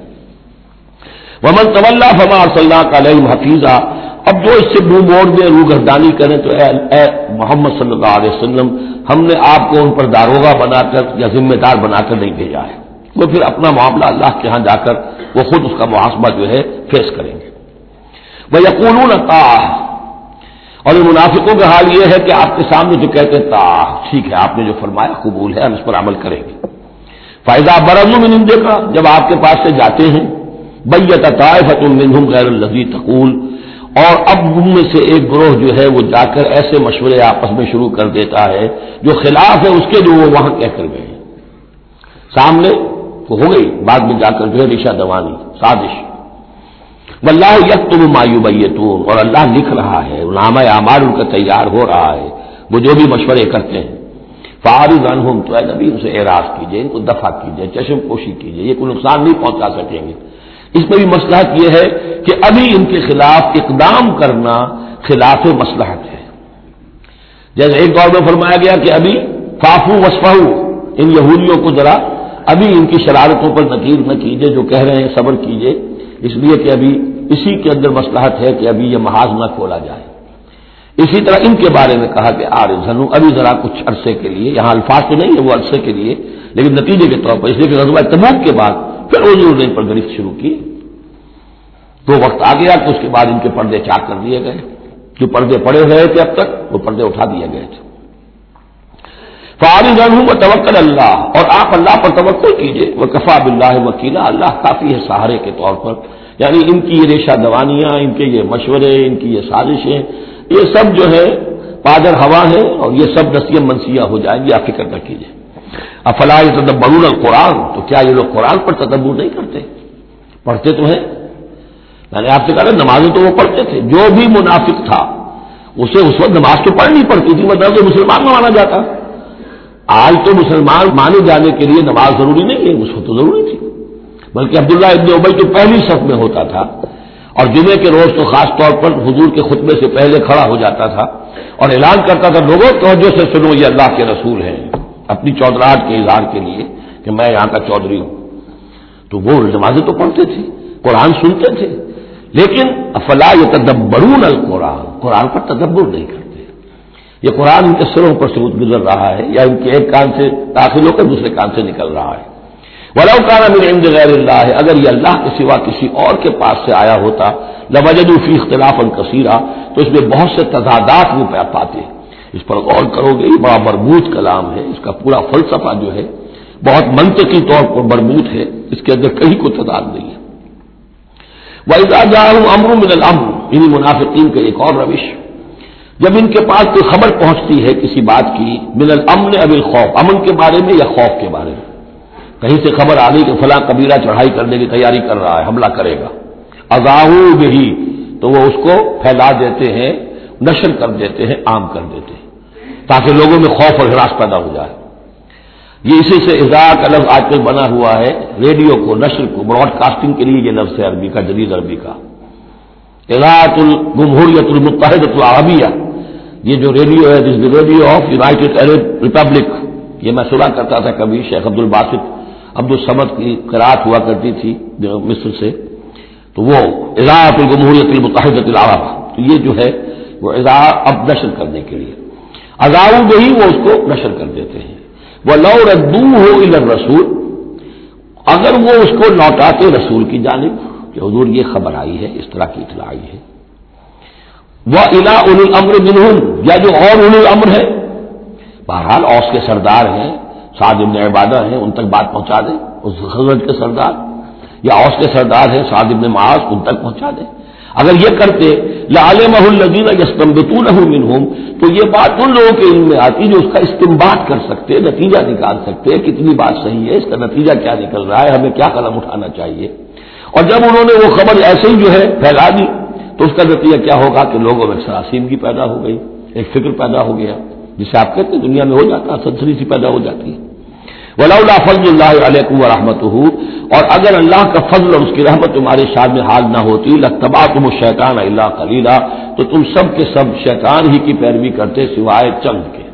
ومن تولی فما ارسلناک علیہم حفیظا، اب جو اس سے منہ موڑ دیں، روگردانی کریں تو اے, اے محمد صلی اللہ علیہ وسلم ہم نے آپ کو ان پر داروغہ بنا کر یا ذمہ دار بنا کر نہیں بھیجا ہے، وہ پھر اپنا معاملہ اللہ کے ہاں جا کر وہ خود اس کا محاسبہ جو ہے فیس کریں گے۔ وَيَقُولُونَ طَاعَةٌ، اور یہ منافقوں کا حال یہ ہے کہ آپ کے سامنے جو کہتے ہیں طاعہ، ٹھیک ہے آپ نے جو فرمایا قبول ہے، ہم اس پر عمل کریں گے۔ فَإِذَا بَرَزُوا مِنْ عِنْدِكَ، جب آپ کے پاس سے جاتے ہیں، بَيَّتَ طَائِفَةٌ مِّنْهُمْ غَيْرَ الَّذِي تَقُولُ، اور اب ان میں سے ایک گروہ جو ہے وہ جا کر ایسے مشورے آپس میں شروع کر دیتا ہے جو خلاف ہے اس کے جو وہ وہاں کہہ کر گئے، سامنے تو ہو گئی، بعد میں جا کر جو ہے رشا دوانی، سازش۔ واللہ یکتب ما یبیتون، اور اللہ لکھ رہا ہے، نامہ اعمال ان کا تیار ہو رہا ہے، وہ جو بھی مشورے کرتے ہیں۔ فاعرض عنہم، تو اے نبی ان سے اعراض کیجئے، ان کو دفع کیجئے، چشم پوشی کیجئے، یہ کوئی نقصان نہیں پہنچا سکیں گے۔ اس میں بھی مصلحت یہ ہے کہ ابھی ان کے خلاف اقدام کرنا خلاف مصلحت ہے، جیسے ایک دور میں فرمایا گیا کہ ابھی فاعفو واصفحوا، ان یہودیوں کو ذرا ابھی ان کی شرارتوں پر نکیر نہ کیجیے، جو کہہ رہے ہیں صبر کیجیے، اس لیے کہ ابھی اسی کے اندر مصلحت ہے کہ ابھی یہ محاذ نہ کھولا جائے۔ اسی طرح ان کے بارے میں کہا کہ آرزنو، ابھی ذرا کچھ عرصے کے لیے، یہاں الفاظ تو نہیں ہے وہ عرصے کے لیے، لیکن نتیجے کے طور پر، اس لیے کہ غزوہ تبوک کے بعد پھر حضور نے ان پر گرفت شروع کی، تو وقت آ گیا کہ اس کے بعد ان کے پردے چاک کر دیے گئے، جو پردے پڑے رہے تھے اب تک وہ پردے اٹھا دیے گئے تھے۔ فارغ عنہم وتوکل اللہ، اور آپ اللہ پر توکل کیجئے، وکفی باللہ وکیلا، اللہ کافی ہے سہارے کے طور پر۔ یعنی ان کی یہ ریشہ دوانیاں، ان کے یہ مشورے، ان کی یہ سازشیں، یہ سب جو ہے پادر ہوا ہے، اور یہ سب نسیہ منسیہ ہو جائیں گی، آپ فکر نہ کیجئے۔ افلا یتدبرون القرآن، تو کیا یہ لوگ قرآن پر تدبر نہیں کرتے؟ پڑھتے تو ہیں، میں نے آپ سے کہا نمازیں تو وہ پڑھتے تھے، جو بھی منافق تھا اسے اس وقت نماز تو پڑھنی پڑتی تھی، مطلب کہ مسلمان نہ مانا جاتا۔ آج تو مسلمان مانے جانے کے لیے نماز ضروری نہیں ہے، اس وقت تو ضروری تھی، بلکہ عبداللہ ابن ابی تو پہلی صف میں ہوتا تھا، اور جمعے کے روز تو خاص طور پر حضور کے خطبے سے پہلے کھڑا ہو جاتا تھا اور اعلان کرتا تھا، لوگوں توجہ سے سنو، یہ اللہ کے رسول ہیں، اپنی چودراہٹ کے اظہار کے لیے کہ میں یہاں کا چودھری ہوں۔ تو وہ نمازیں تو پڑھتے تھے، قرآن سنتے تھے، لیکن افلا یتدبرون القرآن، قرآن پر تدبر نہیں کرتے۔ یہ قرآن ان کے سروں پر سے گزر رہا ہے، یا ان کے ایک کان سے داخل ہو کر دوسرے کان سے نکل رہا ہے۔ وَلَوْ كَانَ مِنْ عِنْدِ غَيْرِ اللَّهِ، اگر یہ اللہ کے سوا کسی اور کے پاس سے آیا ہوتا، لَوَجَدُوا فِيهِ اخْتِلَافًا كَثِيرًا، تو اس میں بہت سے تضادات وہ پاتے۔ اس پر غور کرو گے، یہ بڑا مربوط کلام ہے، اس کا پورا فلسفہ جو ہے بہت منطقی طور پر مربوط ہے، اس کے اندر کہیں کوئی تضاد نہیں ہے۔ وَإِذَا جَاءَهُمْ أَمْرٌ مِّنَ الْأَمْرِ، انہی منافقین کا ایک اور روش، جب ان کے پاس کوئی خبر پہنچتی ہے کسی بات کی، من الامن اب الخوف، امن کے بارے میں یا خوف کے بارے میں، کہیں سے خبر آ گئی کہ فلاں قبیلہ چڑھائی کرنے کی تیاری کر رہا ہے، حملہ کرے گا، اذاعوا بہ، تو وہ اس کو پھیلا دیتے ہیں، نشر کر دیتے ہیں، عام کر دیتے ہیں، تاکہ لوگوں میں خوف اور ہراس پیدا ہو جائے۔ یہ اسی سے اذاع کا لفظ آج کل بنا ہوا ہے، ریڈیو کو، نشر کو، براڈ کاسٹنگ کے لیے یہ لفظ ہے عربی کا، جدید عربی کا، اذاعۃ الجمہوریۃ المتحدۃ العربیہ، یہ جو ریڈیو ہے، this the radio of United Arab Republic, یہ میں سنا کرتا تھا کبھی، شیخ عبد الباسط عبد الصمد کی قرات ہوا کرتی تھی مصر سے، تو وہ اذاعۃ الجمہوریۃ المتحدۃ العرب، تو یہ جو ہے وہ اذاع اب نشر کرنے کے لیے، اذاعوا بہ، وہ اس کو نشر کر دیتے ہیں۔ وَلَوْ رَدُّوهُ إِلَى الرَّسُولِ، اگر وہ اس کو لوٹاتے رسول کی جانب کہ حضور یہ خبر آئی ہے، اس طرح کی اطلاع آئی ہے، وَإِلَىٰ أُولِي الْأَمْرِ مِنْهُمْ، یا جو اور اولو الامر ہے، بہرحال اوس کے سردار ہیں، سعد بن عبادہ ہیں، ان تک بات پہنچا دیں، اس خزرج کے سردار، یا اوس کے سردار ہیں سعد بن معاذ، ان تک پہنچا دیں۔ اگر یہ کرتے لَعَلِمَهُ الَّذِينَ يَسْتَنبِطُونَهُ مِنْهُمْ، تو یہ بات ان لوگوں کے علم میں آتی جو اس کا استنباط کر سکتے، نتیجہ نکال سکتے، کتنی بات صحیح ہے، اس کا نتیجہ کیا نکل رہا ہے، ہمیں کیا قدم اٹھانا چاہیے۔ اور جب انہوں نے وہ خبر ایسے ہی جو ہے پھیلا دی، تو اس کا نتیجہ کیا ہوگا کہ لوگوں میں سراسیمگی پیدا ہو گئی، ایک فکر پیدا ہو گیا، جسے آپ کہتے ہیں دنیا میں ہو جاتا ہے، سنسنی سی پیدا ہو جاتی ہے۔ وَلَوْلَا فَضْلُ اللَّهِ عَلَيْكُمْ وَرَحْمَتُهُ، اور اگر اللہ کا فضل اور اس کی رحمت تمہارے شان میں حال نہ ہوتی، لَاتَّبَعْتُمُ الشَّيْطَانَ إِلَّا قَلِيلًا، تو تم سب کے سب شیطان ہی کی پیروی کرتے سوائے چند کے۔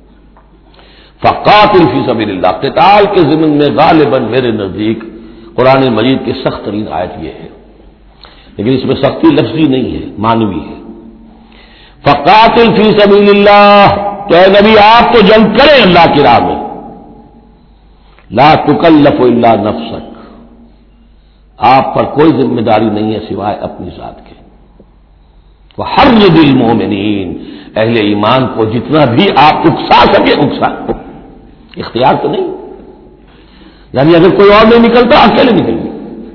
فَقَاتِلْ فِي سَبِيلِ اللَّهِ، قتال کے ضمن میں غالباً میرے نزدیک قرآن مجید کی سخت ترین آیت یہ ہے، لیکن اس میں سختی لفظی نہیں ہے، معنوی ہے۔ فَقَاتِلْ فِي سَبِيلِ اللَّهِ، تو اے نبی آپ تو جنگ کریں اللہ کی راہ میں، لا تکلف الا نفسک، آپ پر کوئی ذمہ داری نہیں ہے سوائے اپنی ذات کے۔ وحرض المؤمنین، اہل ایمان کو جتنا بھی آپ اکسا سکے اکسا، اختیار تو نہیں، یعنی اگر کوئی اور نہیں نکلتا اکیلے نکلیے،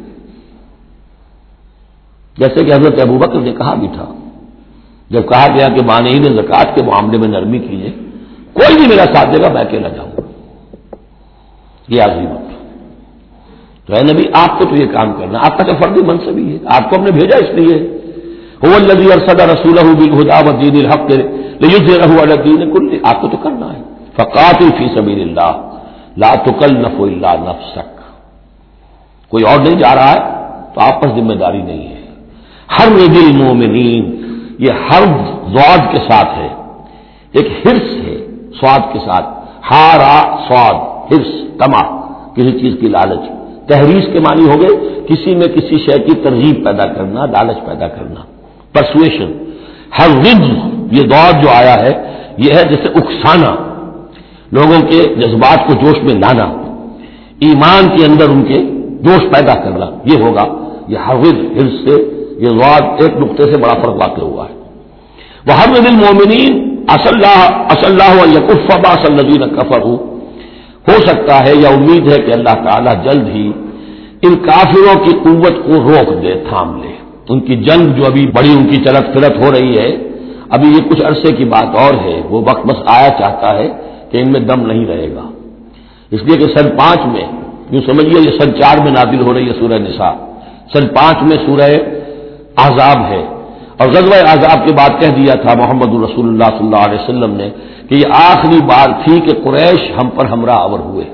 جیسے کہ حضرت ابوبکر نے کہا بھی تھا جب کہا گیا کہ مانعین زکوٰۃ کے معاملے میں نرمی کیجیے، کوئی بھی میرا ساتھ دے گا میں اکیلا جاؤں گا، یہ عظیمت۔ تو اے نبی آپ کو تو یہ کام کرنا، آپ کا تو فردی منصب ہی ہے، آپ کو ہم نے بھیجا اس لیے، هو الذی ارسل رسولہ بالہدی ودین الحق لیظہرہ علی الدین کلہ، آپ کو تو کرنا ہے۔ فقاتل فی سبیل اللہ لا تکلف الا نفسک، کوئی اور نہیں جا رہا ہے تو آپ پر ذمہ داری نہیں ہے۔ حرض المؤمنین، یہ حرض ضاد کے ساتھ ہے، ایک حرص ہے سواد کے ساتھ، ہارا سواد، حرص، طمع، کسی چیز کی لالچ. تحریص کے معنی ہو گئے کسی میں کسی شے کی ترغیب پیدا کرنا، لالچ پیدا کرنا. پرسویشن. حرض، یہ دور جو آیا ہے یہ ہے جیسے اکسانا، لوگوں کے جذبات کو جوش میں لانا، ایمان کے اندر ان کے جوش پیدا کرنا، یہ ہوگا. یہ حرض، حرص سے یہ ضاد ایک نقطے سے بڑا فرق واقع ہوا ہے. وحرض المومنین اصل اللہ اصل اللہ یکف باس الذین کفروا، ہو سکتا ہے یا امید ہے کہ اللہ تعالیٰ جلد ہی ان کافروں کی قوت کو روک دے، تھام لے. ان کی جنگ جو ابھی بڑی ان کی چلت پھرت ہو رہی ہے، ابھی یہ کچھ عرصے کی بات اور ہے، وہ وقت بس آیا چاہتا ہے کہ ان میں دم نہیں رہے گا. اس لیے کہ سن پانچ میں یوں سمجھیے یہ سن چار میں نازل ہو رہی ہے سورہ نساء، سن پانچ میں سورہ احزاب ہے، اور غزوہ احزاب کے بعد کہہ دیا تھا محمد رسول اللہ صلی اللہ علیہ وسلم نے کہ یہ آخری بار تھی کہ قریش ہم پر ہمراہ آور ہوئے.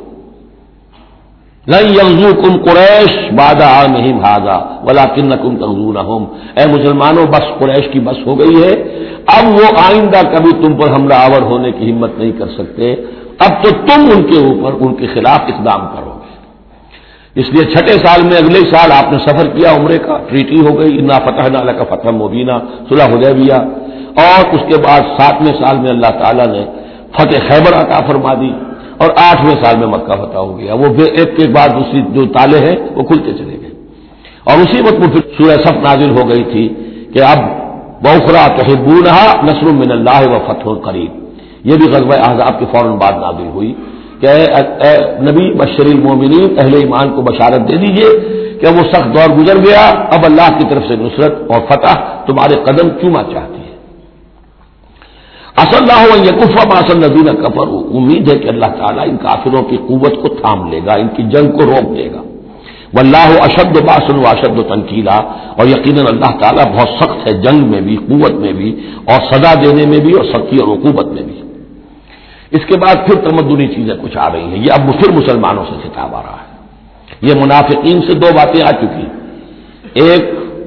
لن یغزوکم قریش بعد عامہم ھذا ولکنکم تغزونہم، اے مسلمانوں بس قریش کی بس ہو گئی ہے، اب وہ آئندہ کبھی تم پر حملہ آور ہونے کی ہمت نہیں کر سکتے، اب تو تم ان کے اوپر ان کے خلاف اقدام کرو گے. اس لیے چھٹے سال میں اگلے سال آپ نے سفر کیا عمرے کا، ٹریٹی ہو گئی، انا فتحنا لک فتحا مبینا، صلح حدیبیہ، اور اس کے بعد ساتویں سال میں اللہ تعالیٰ نے فتح خیبر عطا فرما دی، اور آٹھویں سال میں مکہ فتح ہو گیا. وہ ایک کے بعد دوسری جو تالے ہیں وہ کھلتے چلے گئے، اور اسی وقت وہ پھر سورہ صف نازل ہو گئی تھی کہ اب وَأُخْرَىٰ تُحِبُّونَهَا نَصْرٌ مِّنَ اللَّهِ وَفَتْحٌ قَرِيبٌ. یہ بھی غزوہ احزاب کے فوراً بعد نازل ہوئی کہ اے اے نبی بشر المومنین، اہل ایمان کو بشارت دے دیجئے کہ وہ سخت دور گزر گیا، اب اللہ کی طرف سے نصرت اور فتح تمہارے قدم چوما چاہتی ہے. اصل اللہ ان یکف باس الذین کفروا، امید ہے کہ اللہ تعالیٰ ان کافروں کی قوت کو تھام لے گا، ان کی جنگ کو روک دے گا. واللہ اشد باس و اشد تنکیلا، اور یقیناً اللہ تعالیٰ بہت سخت ہے جنگ میں بھی، قوت میں بھی، اور سزا دینے میں بھی، اور سختی اور عقوبت میں بھی. اس کے بعد پھر تمدنی چیزیں کچھ آ رہی ہیں، یہ اب پھر مسلمانوں سے خطاب آ رہا ہے. یہ منافقین سے دو باتیں آ چکی، ایک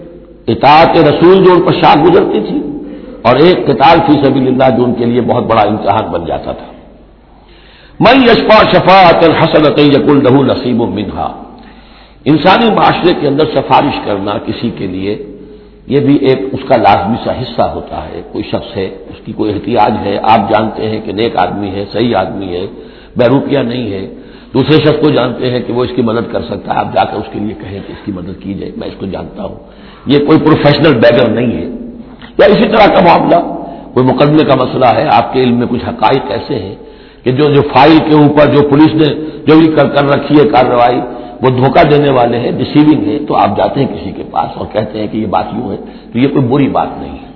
اطاعت رسول جو ان پر شاخ گزرتی تھی، اور ایک قتال فی سبیل اللہ جو ان کے لیے بہت بڑا امتحان بن جاتا تھا. من یشفع شفاعۃ حسنۃ یکن لہ نصیب منہا، انسانی معاشرے کے اندر سفارش کرنا کسی کے لیے یہ بھی ایک اس کا لازمی سا حصہ ہوتا ہے. کوئی شخص ہے، اس کی کوئی احتیاج ہے، آپ جانتے ہیں کہ نیک آدمی ہے، صحیح آدمی ہے، بیروپیہ نہیں ہے، دوسرے شخص کو جانتے ہیں کہ وہ اس کی مدد کر سکتا ہے، آپ جا کر اس کے لیے کہیں کہ اس کی مدد کی جائے، میں اس کو جانتا ہوں، یہ کوئی پروفیشنل بیگر نہیں ہے. یا اسی طرح کا معاملہ، کوئی مقدمے کا مسئلہ ہے، آپ کے علم میں کچھ حقائق ایسے ہیں کہ جو جو فائل کے اوپر جو پولیس نے جو بھی کر کر رکھی ہے کارروائی، وہ دھوکہ دینے والے ہیں، ڈسیونگ ہے، تو آپ جاتے ہیں کسی کے پاس اور کہتے ہیں کہ یہ بات یوں ہے، تو یہ کوئی بری بات نہیں ہے.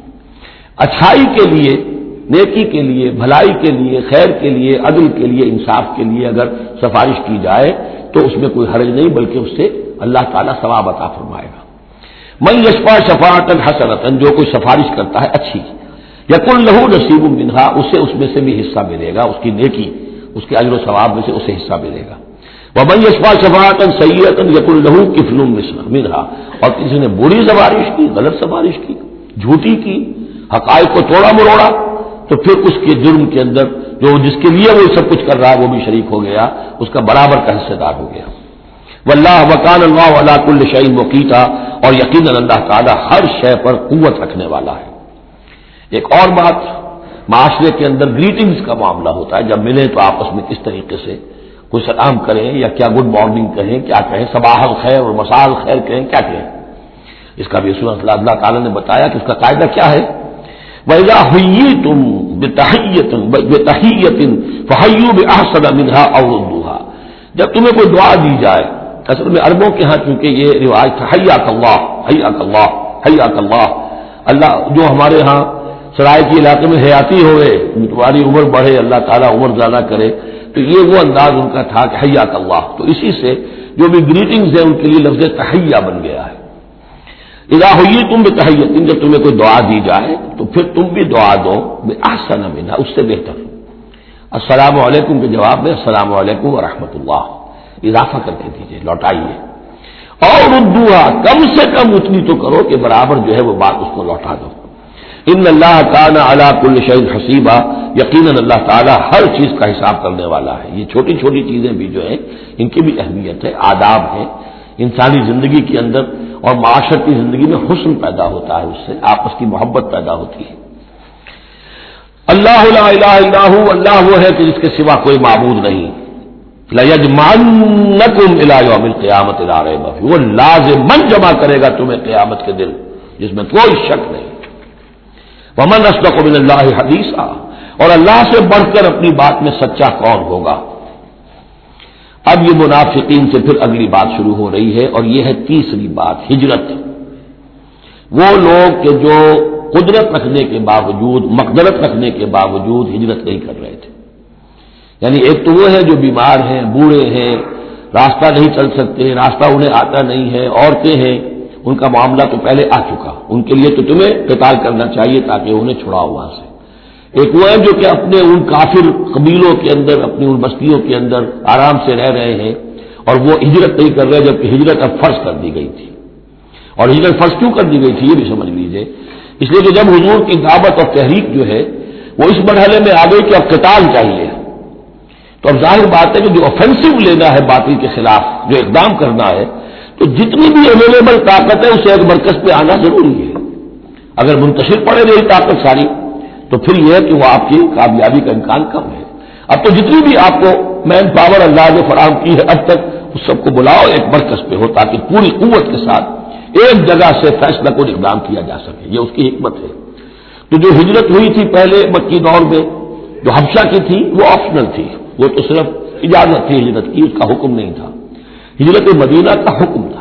اچھائی کے لیے، نیکی کے لیے، بھلائی کے لیے، خیر کے لیے، عدل کے لیے، انصاف کے لیے اگر سفارش کی جائے تو اس میں کوئی حرج نہیں، بلکہ اس سے اللہ تعالیٰ ثواب عطا فرمائے گا. من یشفع شفاعۃ حسنۃ، جو کوئی سفارش کرتا ہے اچھی، یکن لہ نصیب منہا، اسے اس میں سے بھی حصہ ملے گا، اس کی نیکی، اس کے اجر و ثواب میں سے اسے حصہ ملے گا. ومن یشفع شفاعۃ سیئۃ یکن لہ کفل منہا، اور کسی نے بری سفارش کی، غلط سفارش کی، جھوٹی کی، حقائق کو توڑا مروڑا، تو پھر اس کے جرم کے اندر جو جس کے لیے وہ سب کچھ کر رہا ہے وہ بھی شریک ہو گیا، اس کا برابر کا حصہ دار ہو گیا. واللہ وکان اللہ علی کل شیء مقیتا، اور یقیناً اللہ تعالیٰ ہر شے پر قوت رکھنے والا ہے. ایک اور بات، معاشرے کے اندر گریٹنگز کا معاملہ ہوتا ہے، جب ملیں تو آپس میں کس طریقے سے کوئی سلام کریں، یا کیا گڈ مارننگ کہیں، کیا کہیں، صباح الخیر اور مساء الخیر کہیں، کیا کہیں. اس کا بھی سورۃ اللہ تعالیٰ نے بتایا کہ اس کا قاعدہ کیا ہے. وَإِذَا حُيِّيتُم بِتَحِيَّةٍ بِتَحِيَّةٍ فَحَيُّوا بِأَحْسَنَ مِنْهَا أَوْ رُدُّوهَا، جب تمہیں کوئی دعا دی جائے، اصل میں عربوں کے ہاں چونکہ یہ رواج تھا حیاک اللہ حیاک اللہ حیاک اللہ، اللہ جو ہمارے ہاں سرائے کے علاقے میں حیاتی ہوئے، تمہاری عمر بڑھے، اللہ تعالیٰ عمر زیادہ کرے، تو یہ وہ انداز ان کا تھا کہ حیاک اللہ. تو اسی سے جو بھی گریٹنگز ہیں ان کے لیے لفظ تحیہ بن گیا ہے. اذا حییتم بتحیۃ، جب تمہیں کوئی دعا دی جائے تو پھر تم بھی دعا دو بأحسن منہا، اس سے بہتر. السلام علیکم کے جواب میں السلام علیکم ورحمۃ اللہ اضافہ کر کے دیجیے، لوٹائیے. اور ردوہا، کم سے کم اتنی تو کرو کہ برابر جو ہے وہ بات اس کو لوٹا دو. ان اللہ کان علی کل شیء حسیبا، یقیناً اللہ تعالیٰ ہر چیز کا حساب کرنے والا ہے۔ یہ چھوٹی چھوٹی چیزیں بھی جو ہیں ان کی بھی اہمیت ہے، آداب ہے، انسانی زندگی کے اندر اور معاشرتی زندگی میں حسن پیدا ہوتا ہے، اس سے آپس کی محبت پیدا ہوتی ہے۔ اللہ لا الہ الا ہو، اللہ وہ ہے کہ جس کے سوا کوئی معبود نہیں۔ لَيَجْمَعَنَّكُمْ إِلَىٰ يَوْمِ الْقِيَامَةِ لَا رَيْبَ فِيهِ، وہ لازماً جمع کرے گا تمہیں قیامت کے دن جس میں کوئی شک نہیں۔ وَمَنْ أَصْدَقُ مِنَ اللَّهِ حَدِيثًا، اور اللہ سے بڑھ کر اپنی بات میں سچا کون ہوگا۔ اب یہ منافقین سے پھر اگلی بات شروع ہو رہی ہے، اور یہ ہے تیسری بات، ہجرت۔ وہ لوگ کہ جو قدرت رکھنے کے باوجود، مقدرت رکھنے کے باوجود ہجرت نہیں کر رہے تھے۔ یعنی ایک تو وہ ہے جو بیمار ہیں، بوڑھے ہیں، راستہ نہیں چل سکتے، راستہ انہیں آتا نہیں ہے، عورتیں ہیں، ان کا معاملہ تو پہلے آ چکا، ان کے لیے تو تمہیں قتال کرنا چاہیے تاکہ انہیں چھڑاؤ وہاں سے۔ ایک وہ ہے جو کہ اپنے ان کافر قبیلوں کے اندر، اپنی ان بستیوں کے اندر آرام سے رہ رہے ہیں اور وہ ہجرت نہیں کر رہے، جبکہ ہجرت اب فرض کر دی گئی تھی۔ اور ہجرت فرض کیوں کر دی گئی تھی یہ بھی سمجھ لیجئے، اس لیے کہ جب حضور کی دعوت اور تحریک جو ہے وہ اس مرحلے میں آ گئی کہ اب قتال چاہیے، تو اب ظاہر بات ہے کہ جو آفینسو لینا ہے باطل کے خلاف، جو اقدام کرنا ہے، تو جتنی بھی اویلیبل طاقت ہے اسے ایک مرکز پہ آنا ضروری ہے۔ اگر منتشر پڑے رہی طاقت ساری تو پھر یہ ہے کہ وہ آپ کی کامیابی کا امکان کم ہے۔ اب تو جتنی بھی آپ کو مین پاور اللہ نے فراہم کی ہے اب تک، اس سب کو بلاؤ ایک مرکز پہ ہو تاکہ پوری قوت کے ساتھ ایک جگہ سے فیصلہ کو اقدام کیا جا سکے۔ یہ اس کی حکمت ہے۔ تو جو ہجرت ہوئی تھی پہلے مکی دور میں، جو حبشہ کی تھی، وہ آپشنل تھی، وہ تو صرف اجازت تھی ہجرت کی، اس کا حکم نہیں تھا۔ ہجرت مدینہ کا حکم تھا۔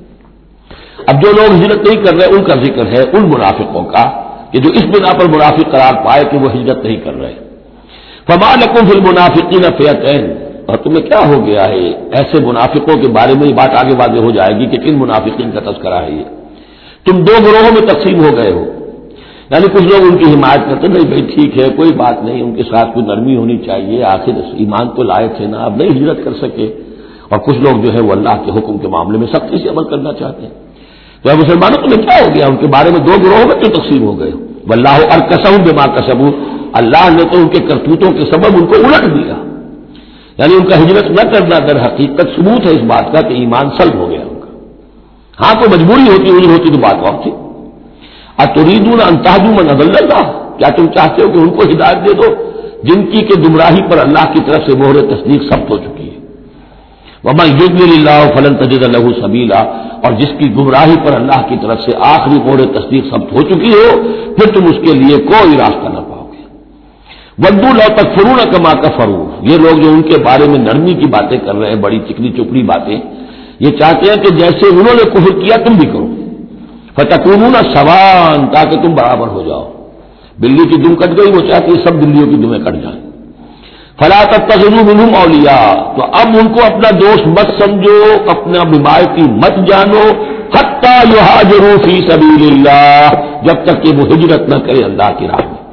اب جو لوگ ہجرت نہیں کر رہے ان کا ذکر ہے ان منافقوں کا کہ جو اس بنا پر منافق قرار پائے کہ وہ ہجرت نہیں کر رہے۔ فما لکم فی المنافقین فئتین، اور تمہیں کیا ہو گیا ہے ایسے منافقوں کے بارے میں، یہ بات آگے واضح ہو جائے گی کہ کن منافقین کا تذکرہ ہے یہ۔ تم دو گروہوں میں تقسیم ہو گئے ہو، یعنی کچھ لوگ ان کی حمایت کرتے نہیں، بھائی ٹھیک ہے کوئی بات نہیں، ان کے ساتھ کوئی نرمی ہونی چاہیے، آخر ایمان تو لائے تھے نا، اب نہیں ہجرت کر سکے، اور کچھ لوگ جو ہے وہ اللہ کے حکم کے معاملے میں سختی سے عمل کرنا چاہتے ہیں۔ تو اے مسلمانوں تمہیں کیا ہو گیا، ان کے بارے میں دو گروہوں میں کیوں تقسیم ہو گئے ہو؟ واللہ ارکسہم بما کسبوا، اللہ نے تو ان کے کرتوتوں کے سبب ان کو الٹ دیا، یعنی ان کا ہجرت نہ کرنا در حقیقت ثبوت ہے اس بات کا کہ ایمان سلب ہو گیا ان کا۔ ہاں کوئی مجبوری ہوتی نہیں ہوتی تو بات اور تھی۔ اتریدون ان تہدوا من اضل اللہ، کیا تم چاہتے ہو کہ ان کو ہدایت دے دو جن کی کہ گمراہی پر اللہ کی طرف سے مہر تصدیق ثبت ہو چکی ہے؟ ومن یضلل اللہ فلن تجد له سبیلا، اور جس کی گمراہی پر اللہ کی طرف سے آخری مہر تصدیق ثبت ہو چکی ہو پھر تم اس کے لیے کوئی راستہ نہ پاؤ گے۔ ودوا لو تکفرون کما کفروا، یہ لوگ جو ان کے بارے میں نرمی کی باتیں کر رہے ہیں، بڑی چکنی چپڑی باتیں، یہ چاہتے ہیں کہ جیسے انہوں نے کفر کیا تم بھی کرو، فتکونون سواء، تاکہ تم برابر ہو جاؤ۔ بلی کی دم کٹ گئی، وہ چاہتی ہے سب بلیوں کی دمیں کٹ جائیں۔ فلا تتخذوا منهم اولیاء، تو اب ان کو اپنا دوست مت سمجھو، اپنا حمایتی مت جانو، حتی یہاجروا فی سبیل اللہ، جب تک کہ وہ ہجرت نہ کرے اللہ کی راہ میں۔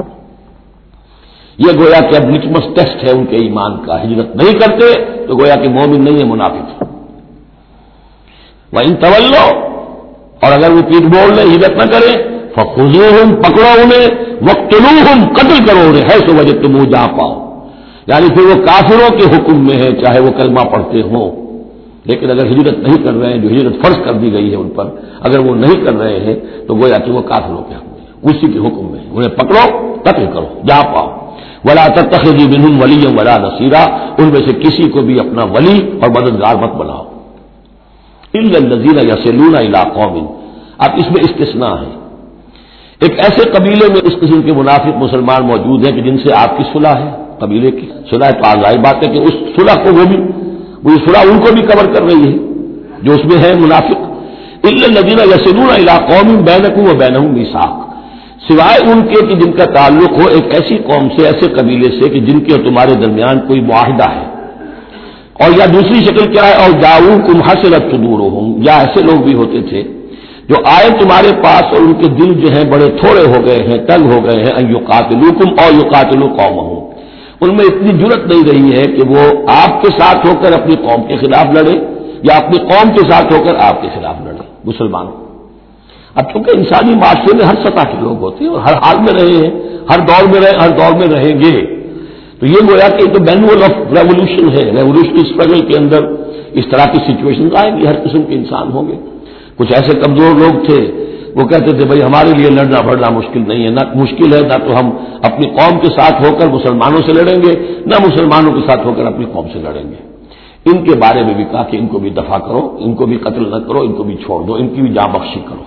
یہ گویا کہ اب لٹمس ٹیسٹ ہے ان کے ایمان کا، ہجرت نہیں کرتے تو گویا کہ مومن نہیں ہے، منافق۔ وَإِن تَوَلَّوْا، اور اگر وہ پیٹ موڑ لیں، ہجرت نہ کریں، فَخُذُوهُمْ، پکڑو انہیں، وَاقْتُلُوهُمْ، قتل کرو انہیں، حیث وجدتموہ، جہاں پاؤ۔ یعنی پھر وہ کافروں کے حکم میں ہے، چاہے وہ کلمہ پڑھتے ہوں، لیکن اگر ہجرت نہیں کر رہے ہیں، جو ہجرت فرض کر دی گئی ہے ان پر، اگر وہ نہیں کر رہے ہیں تو گویا کہ وہ کافروں کے حکم میں، اسی کے حکم میں، انہیں پکڑو، قتل کرو جہاں پاؤ۔ وَلَا تَتَّخِذُوا مِنْهُمْ وَلِيًّا وَلَا نَصِيرًا، ان میں سے کسی کو بھی اپنا ولی اور مددگار مت بناؤ۔ إِلَّا الَّذِينَ يَصِلُونَ إِلَىٰ قَوْمٍ، اب اس میں استثناء ہے، ایک ایسے قبیلے میں اس قسم کے منافق مسلمان موجود ہیں کہ جن سے آپ کی صلح ہے، قبیلے کی صلح ہے، تو ظاہر بات ہے کہ اس صلح کو وہ بھی، وہ صلح ان کو بھی کور کر رہی ہے جو اس میں ہے منافق۔ إِلَّا الَّذِينَ يَصِلُونَ إِلَىٰ قَوْمٍ بَيْنَكُمْ وَبَيْنَهُم مِّيثَاقٌ، سوائے ان کے کہ جن کا تعلق ہو ایک ایسی قوم سے، ایسے قبیلے سے کہ جن کے اور تمہارے درمیان کوئی معاہدہ ہے، اور یا دوسری شکل کیا ہے، اور جاؤکم حصرت صدورہم، یا ایسے لوگ بھی ہوتے تھے جو آئے تمہارے پاس اور ان کے دل جو ہیں بڑے تھوڑے ہو گئے ہیں، تنگ ہو گئے ہیں، ان یقاتلوکم او یقاتلوا قومہم، ان میں اتنی جرت نہیں رہی ہے کہ وہ آپ کے ساتھ ہو کر اپنی قوم کے خلاف لڑے یا اپنی قوم کے ساتھ ہو کر آپ کے خلاف لڑے۔ مسلمانوں اب چونکہ انسانی معاشرے میں ہر سطح کے لوگ ہوتے ہیں اور ہر حال میں رہے ہیں، ہر دور میں رہے، ہر دور میں رہیں گے، تو یہ گویا کہ تو مینول آف ریولیوشن ہے، ریولیوشنری اسٹرگل کے اندر اس طرح کی سچویشن آئیں گی، ہر قسم کے انسان ہوں گے۔ کچھ ایسے کمزور لوگ تھے وہ کہتے تھے بھائی ہمارے لیے لڑنا بڑھنا مشکل نہیں ہے، نہ مشکل ہے نہ تو ہم اپنی قوم کے ساتھ ہو کر مسلمانوں سے لڑیں گے، نہ مسلمانوں کے ساتھ ہو کر اپنی قوم سے لڑیں گے۔ ان کے بارے میں بھی کہا کہ ان کو بھی دفع کرو، ان کو بھی قتل نہ کرو، ان کو بھی چھوڑ دو، ان کی بھی جاں بخشی کرو۔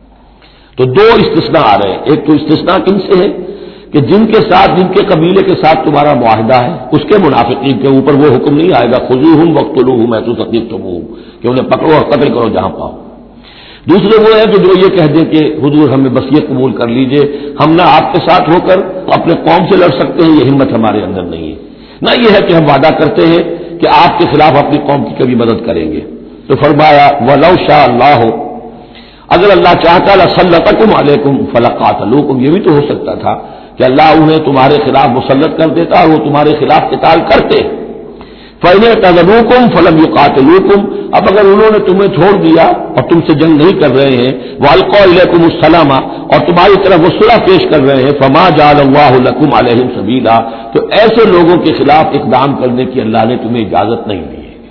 تو دو استثناء آ رہے ہیں، ایک تو استثناء کن سے ہے کہ جن کے ساتھ، جن کے قبیلے کے ساتھ تمہارا معاہدہ ہے، اس کے منافقین کے اوپر وہ حکم نہیں آئے گا خذوہم وقتلوہم حیث ثقفتموہم کہ انہیں پکڑو اور قتل کرو جہاں پاؤ۔ دوسرے وہ ہے کہ جو یہ کہہ دیں کہ حضور ہمیں بس یہ قبول کر لیجئے، ہم نہ آپ کے ساتھ ہو کر اپنے قوم سے لڑ سکتے ہیں، یہ ہمت ہمارے اندر نہیں ہے، نہ یہ ہے کہ ہم وعدہ کرتے ہیں کہ آپ کے خلاف اپنی قوم کی کبھی مدد کریں گے۔ تو فرمایا وَلَوْ شَاءَ اللَّهُ، اگر اللہ چاہتا لَسَلَّطَكُمْ عَلَيْكُمْ فَلَقَاتَلُوكُمْ، یہ بھی تو ہو سکتا تھا کہ اللہ انہیں تمہارے خلاف مسلط کر دیتا اور وہ تمہارے خلاف قتال کرتے۔ فَإِنْ اعْتَزَلُوكُمْ فَلَمْ يُقَاتِلُوكُمْ، اب اگر انہوں نے تمہیں چھوڑ دیا اور تم سے جنگ نہیں کر رہے ہیں، وَأَلْقَوْا إِلَيْكُمُ السَّلَامَ، اور تمہاری طرف وہ صلح پیش کر رہے ہیں، فَمَا جَعَلَ اللَّهُ لَكُمْ عَلَيْهِمْ سَبِيلًا، تو ایسے لوگوں کے خلاف اقدام کرنے کی اللہ نے تمہیں اجازت نہیں دی ہے۔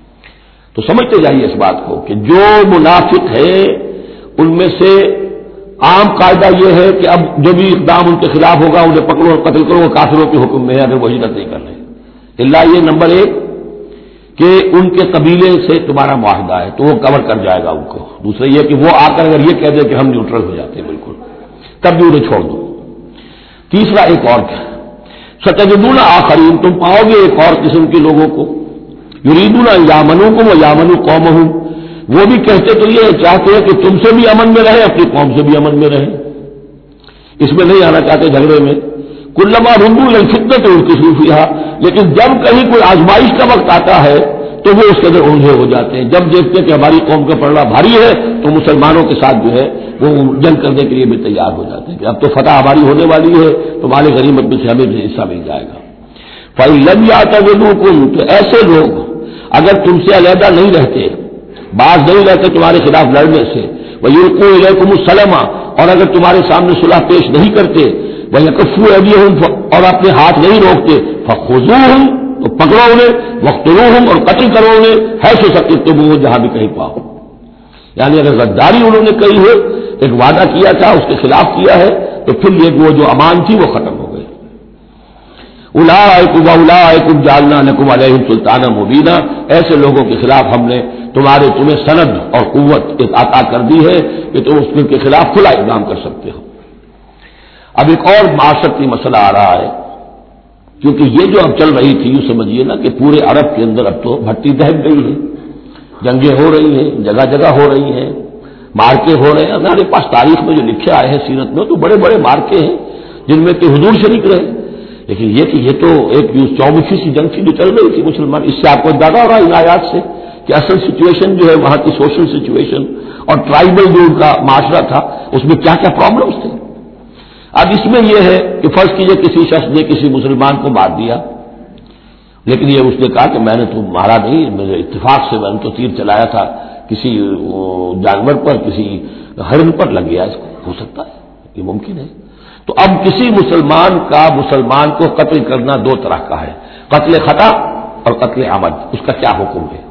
تو سمجھتے جائیے اس بات کو کہ جو منافق ہے ان میں سے عام قاعدہ یہ ہے کہ اب جو بھی اقدام ان کے خلاف ہوگا انہیں پکڑو اور قتل کرو، وہ کافروں کے حکم میں ہے اگر وہ ہجرت نہیں کر رہے۔ اللہ یہ نمبر ایک کہ ان کے قبیلے سے تمہارا معاہدہ ہے تو وہ کور کر جائے گا ان کو۔ دوسرا یہ کہ وہ آ کر اگر یہ کہہ دے کہ ہم نیوٹرل ہو جاتے ہیں بالکل، تب بھی انہیں چھوڑ دو۔ تیسرا ایک اور کیا، ستجدون آخرین، تم پاؤ گے ایک اور قسم کے لوگوں کو، یریدون ان یامنوکم و یامنوا قومہم، وہ بھی کہتے تو یہ چاہتے ہیں کہ تم سے بھی امن میں رہے، اپنی قوم سے بھی امن میں رہے، اس میں نہیں آنا چاہتے جھگڑے میں۔ کلما ردوا الی الفتنۃ ارکسوا فیہا، لیکن جب کہیں کوئی آزمائش کا وقت آتا ہے تو وہ اس کے اندر اونجے ہو جاتے ہیں۔ جب دیکھتے ہیں کہ ہماری قوم کا پلڑا بھاری ہے تو مسلمانوں کے ساتھ جو ہے وہ جنگ کرنے کے لیے بھی تیار ہو جاتے ہیں کہ اب تو فتح ہماری ہونے والی ہے، تمہارے غنیمت میں سے ہمیں بھی حصہ مل جائے گا۔ فَإِن لَّمْ يَعْتَزِلُوكُمْ، تو ایسے لوگ اگر تم سے علیحدہ نہیں رہتے، باز نہیں رہتے تمہارے خلاف لڑنے سے، وَيُلْقُوا إِلَيْكُمُ السَّلَامَ، اور اگر تمہارے سامنے صلح پیش نہیں کرتے، وَيَكُفُّوا أَيْدِيَهُمْ، اور اپنے ہاتھ نہیں روکتے، فَخُذُوهُمْ، تو پکڑو انہیں، وَاقْتُلُوهُمْ، اور قتل کرو انہیں، حیث ثقفتموہم، جہاں بھی کہیں پاؤ۔ یعنی اگر غداری انہوں نے کہی ہے، ایک وعدہ کیا تھا اس کے خلاف کیا ہے، تو پھر یہ وہ جو امان تھی وہ ختم ہو گئی۔ اولئک واولئک جعلنا لکم علیہم سلطانا مبینا، ایسے لوگوں کے خلاف ہم نے تمہارے تمہیں سند اور قوت عطا کر دی ہے کہ تم اس کے خلاف کھلا اقدام کر سکتے ہو۔ اب ایک اور معاشرتی مسئلہ آ رہا ہے، کیونکہ یہ جو اب چل رہی تھی یوں سمجھیے نا کہ پورے عرب کے اندر اب تو بھٹی دہک گئی ہے، جنگیں ہو رہی ہیں، جگہ جگہ ہو رہی ہیں، مارکے ہو رہے ہیں۔ ہمارے پاس تاریخ میں جو لکھے آئے ہیں سیرت میں تو بڑے بڑے مارکے ہیں جن میں کہ حضور شریک رہے، لیکن یہ کہ یہ تو ایک چوبیسی سی جنگ تھی جو چل رہی تھی مسلمان، اس سے آپ کو اندازہ ہو رہا ہے ان آیات سے کہ اصل سچویشن جو ہے وہاں کی سوشل سچویشن اور ٹرائبل جو ان کا معاشرہ تھا اس میں کیا کیا پرابلمس تھے۔ اب اس میں یہ ہے کہ فرض کیجئے کسی شخص نے کسی مسلمان کو مار دیا، لیکن یہ اس نے کہا کہ میں نے تو مارا نہیں، میرے اتفاق سے میں نے تو تیر چلایا تھا کسی جانور پر، کسی ہرن پر لگ گیا، اس کو ہو سکتا ہے، یہ ممکن ہے۔ تو اب کسی مسلمان کا مسلمان کو قتل کرنا دو طرح کا ہے، قتل خطا اور قتل عمد، اس کا کیا حکم ہے؟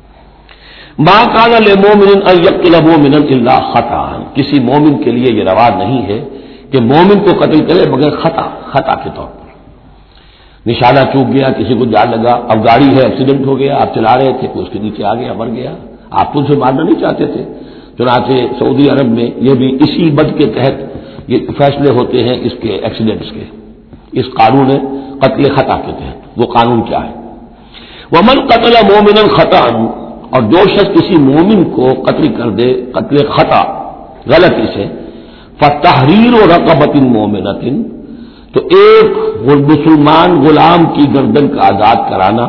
ما کان للمؤمن ان یقتل مؤمنا الا خطا، کسی مومن کے لیے یہ روا نہیں ہے کہ مومن کو قتل کرے مگر خطا، خطا کے طور پر، نشانہ چوک گیا، کسی کو جان لگا، اب گاڑی ہے ایکسیڈنٹ ہو گیا، آپ چلا رہے تھے کوئی اس کے نیچے آ گیا مر گیا، آپ تو اسے مارنا نہیں چاہتے تھے، چنانچہ سعودی عرب میں یہ بھی اسی بد کے تحت یہ فیصلے ہوتے ہیں اس کے ایکسیڈنٹس کے، اس قانون قتل خطا کے تحت۔ وہ قانون کیا ہے؟ ومن قتل مومنا خطا، اور جو شخص کسی مومن کو قتل کر دے قتل خطا غلطی سے، فتحریر رقبۃ مؤمنۃ، تو ایک مسلمان غلام کی گردن کا آزاد کرانا،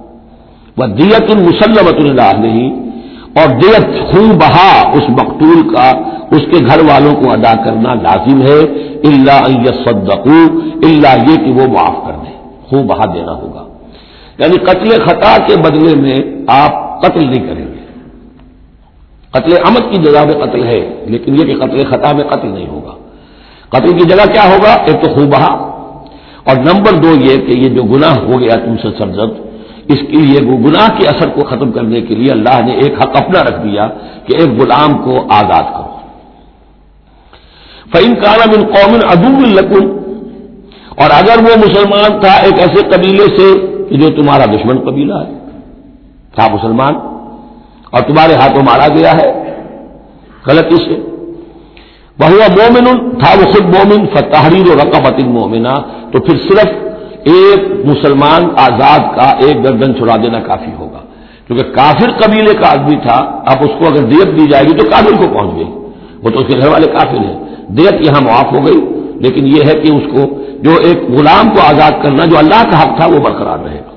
ودیۃ مسلمۃ الی اہلہ، اور دیت خون بہا اس مقتول کا اس کے گھر والوں کو ادا کرنا لازم ہے، الا ان یصدقوا، الا یہ کہ وہ معاف کر دیں، خون بہا دینا ہوگا۔ یعنی قتل خطا کے بدلے میں آپ قتل نہیں کریں گے، قتل عمد کی جزا میں قتل ہے، لیکن یہ کہ قتل خطا میں قتل نہیں ہوگا۔ قتل کی جگہ کیا ہوگا؟ ایک تو خوب بہا، اور نمبر دو یہ کہ یہ جو گناہ ہو گیا تم سے سرزد، اس کے لیے وہ گناہ کے اثر کو ختم کرنے کے لیے اللہ نے ایک حق اپنا رکھ دیا کہ ایک غلام کو آزاد کرو۔ فَإِن كَانَ مِن قَوْمٍ عَدُوٍّ لَكُمْ، اور اگر وہ مسلمان تھا ایک ایسے قبیلے سے کہ جو تمہارا دشمن قبیلہ ہے، تھا مسلمان اور تمہارے ہاتھوں مارا گیا ہے غلطی سے، وَهُوَ مُؤْمِنٌ، تھا وہ خود مومن، فَتَحْرِيرُ رَقَبَةٍ مُؤْمِنَةٍ، تو پھر صرف ایک مسلمان آزاد کا ایک گردن چھڑا دینا کافی ہوگا، کیونکہ کافر قبیلے کا آدمی تھا، اب اس کو اگر دیت دی جائے گی تو کافر کو پہنچ گئی، وہ تو اس کے گھر والے کافر ہیں، دیت یہاں معاف ہو گئی، لیکن یہ ہے کہ اس کو جو ایک غلام کو آزاد کرنا جو اللہ کا حق تھا وہ برقرار رہے گا۔